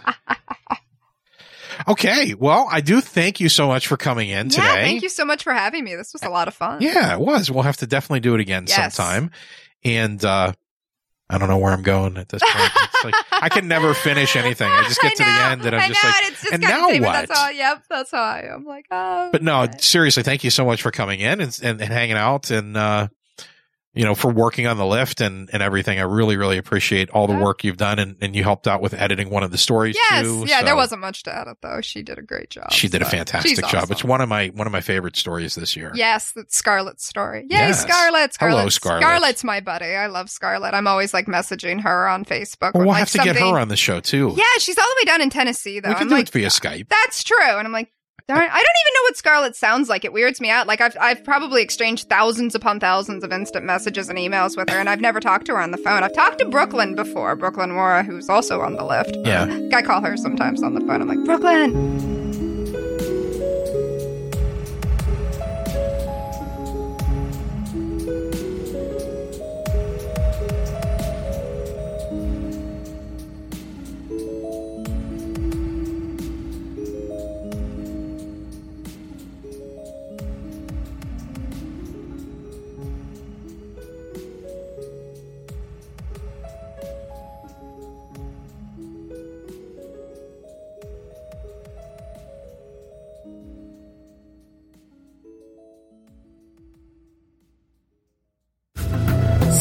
Okay, well, I do thank you so much for coming in today. Yeah, thank you so much for having me. This was a lot of fun. Yeah, it was. We'll have to definitely do it again Yes. sometime. And uh I don't know where I'm going at this point. It's like I can never finish anything. I just get I to the know, end and I'm I just know, like, and it's just and kind of now deep, but what? That's how, yep, that's how I am. Like, oh. But no, okay. seriously, thank you so much for coming in and and, and hanging out and uh you know, for working on the lift and, and everything. I really, really appreciate all the Yeah. work you've done, and, and you helped out with editing one of the stories Yes, too. yeah, so there wasn't much to edit though. She did a great job. She did a so fantastic she's job. awesome. It's one of my one of my favorite stories this year. Yes, that's Scarlett's story. Yay, Yes. Scarlett! Scarlett. Hello, Scarlett. Scarlett's my buddy. I love Scarlett. I'm always like messaging her on Facebook. Well, when, we'll like, have to get something- her on the show too. Yeah, she's all the way down in Tennessee though. we can I'm do like, it via Skype. that's true. And I'm like, darn, I don't even know what Scarlett sounds like. It weirds me out. Like I've I've probably exchanged thousands upon thousands of instant messages and emails with her, and I've never talked to her on the phone. I've talked to Brooklyn before, Brooklyn Mora, who's also on the lift. Yeah. I call her sometimes on the phone. I'm like, Brooklyn.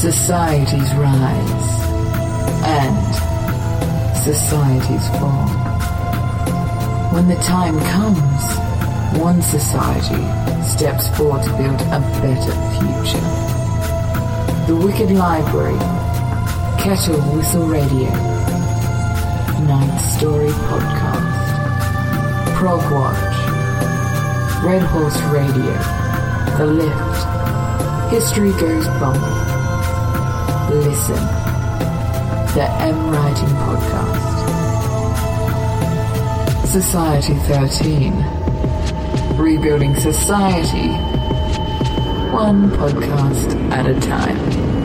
societies rise and societies fall. When the time comes, one society steps forward to build a better future. The Wicked Library, Kettle Whistle Radio, Night Story Podcast, Prog Watch, Red Horse Radio, The Lift, History Goes Bump. Listen, the M Writing Podcast. Society thirteen, Rebuilding Society, one podcast at a time.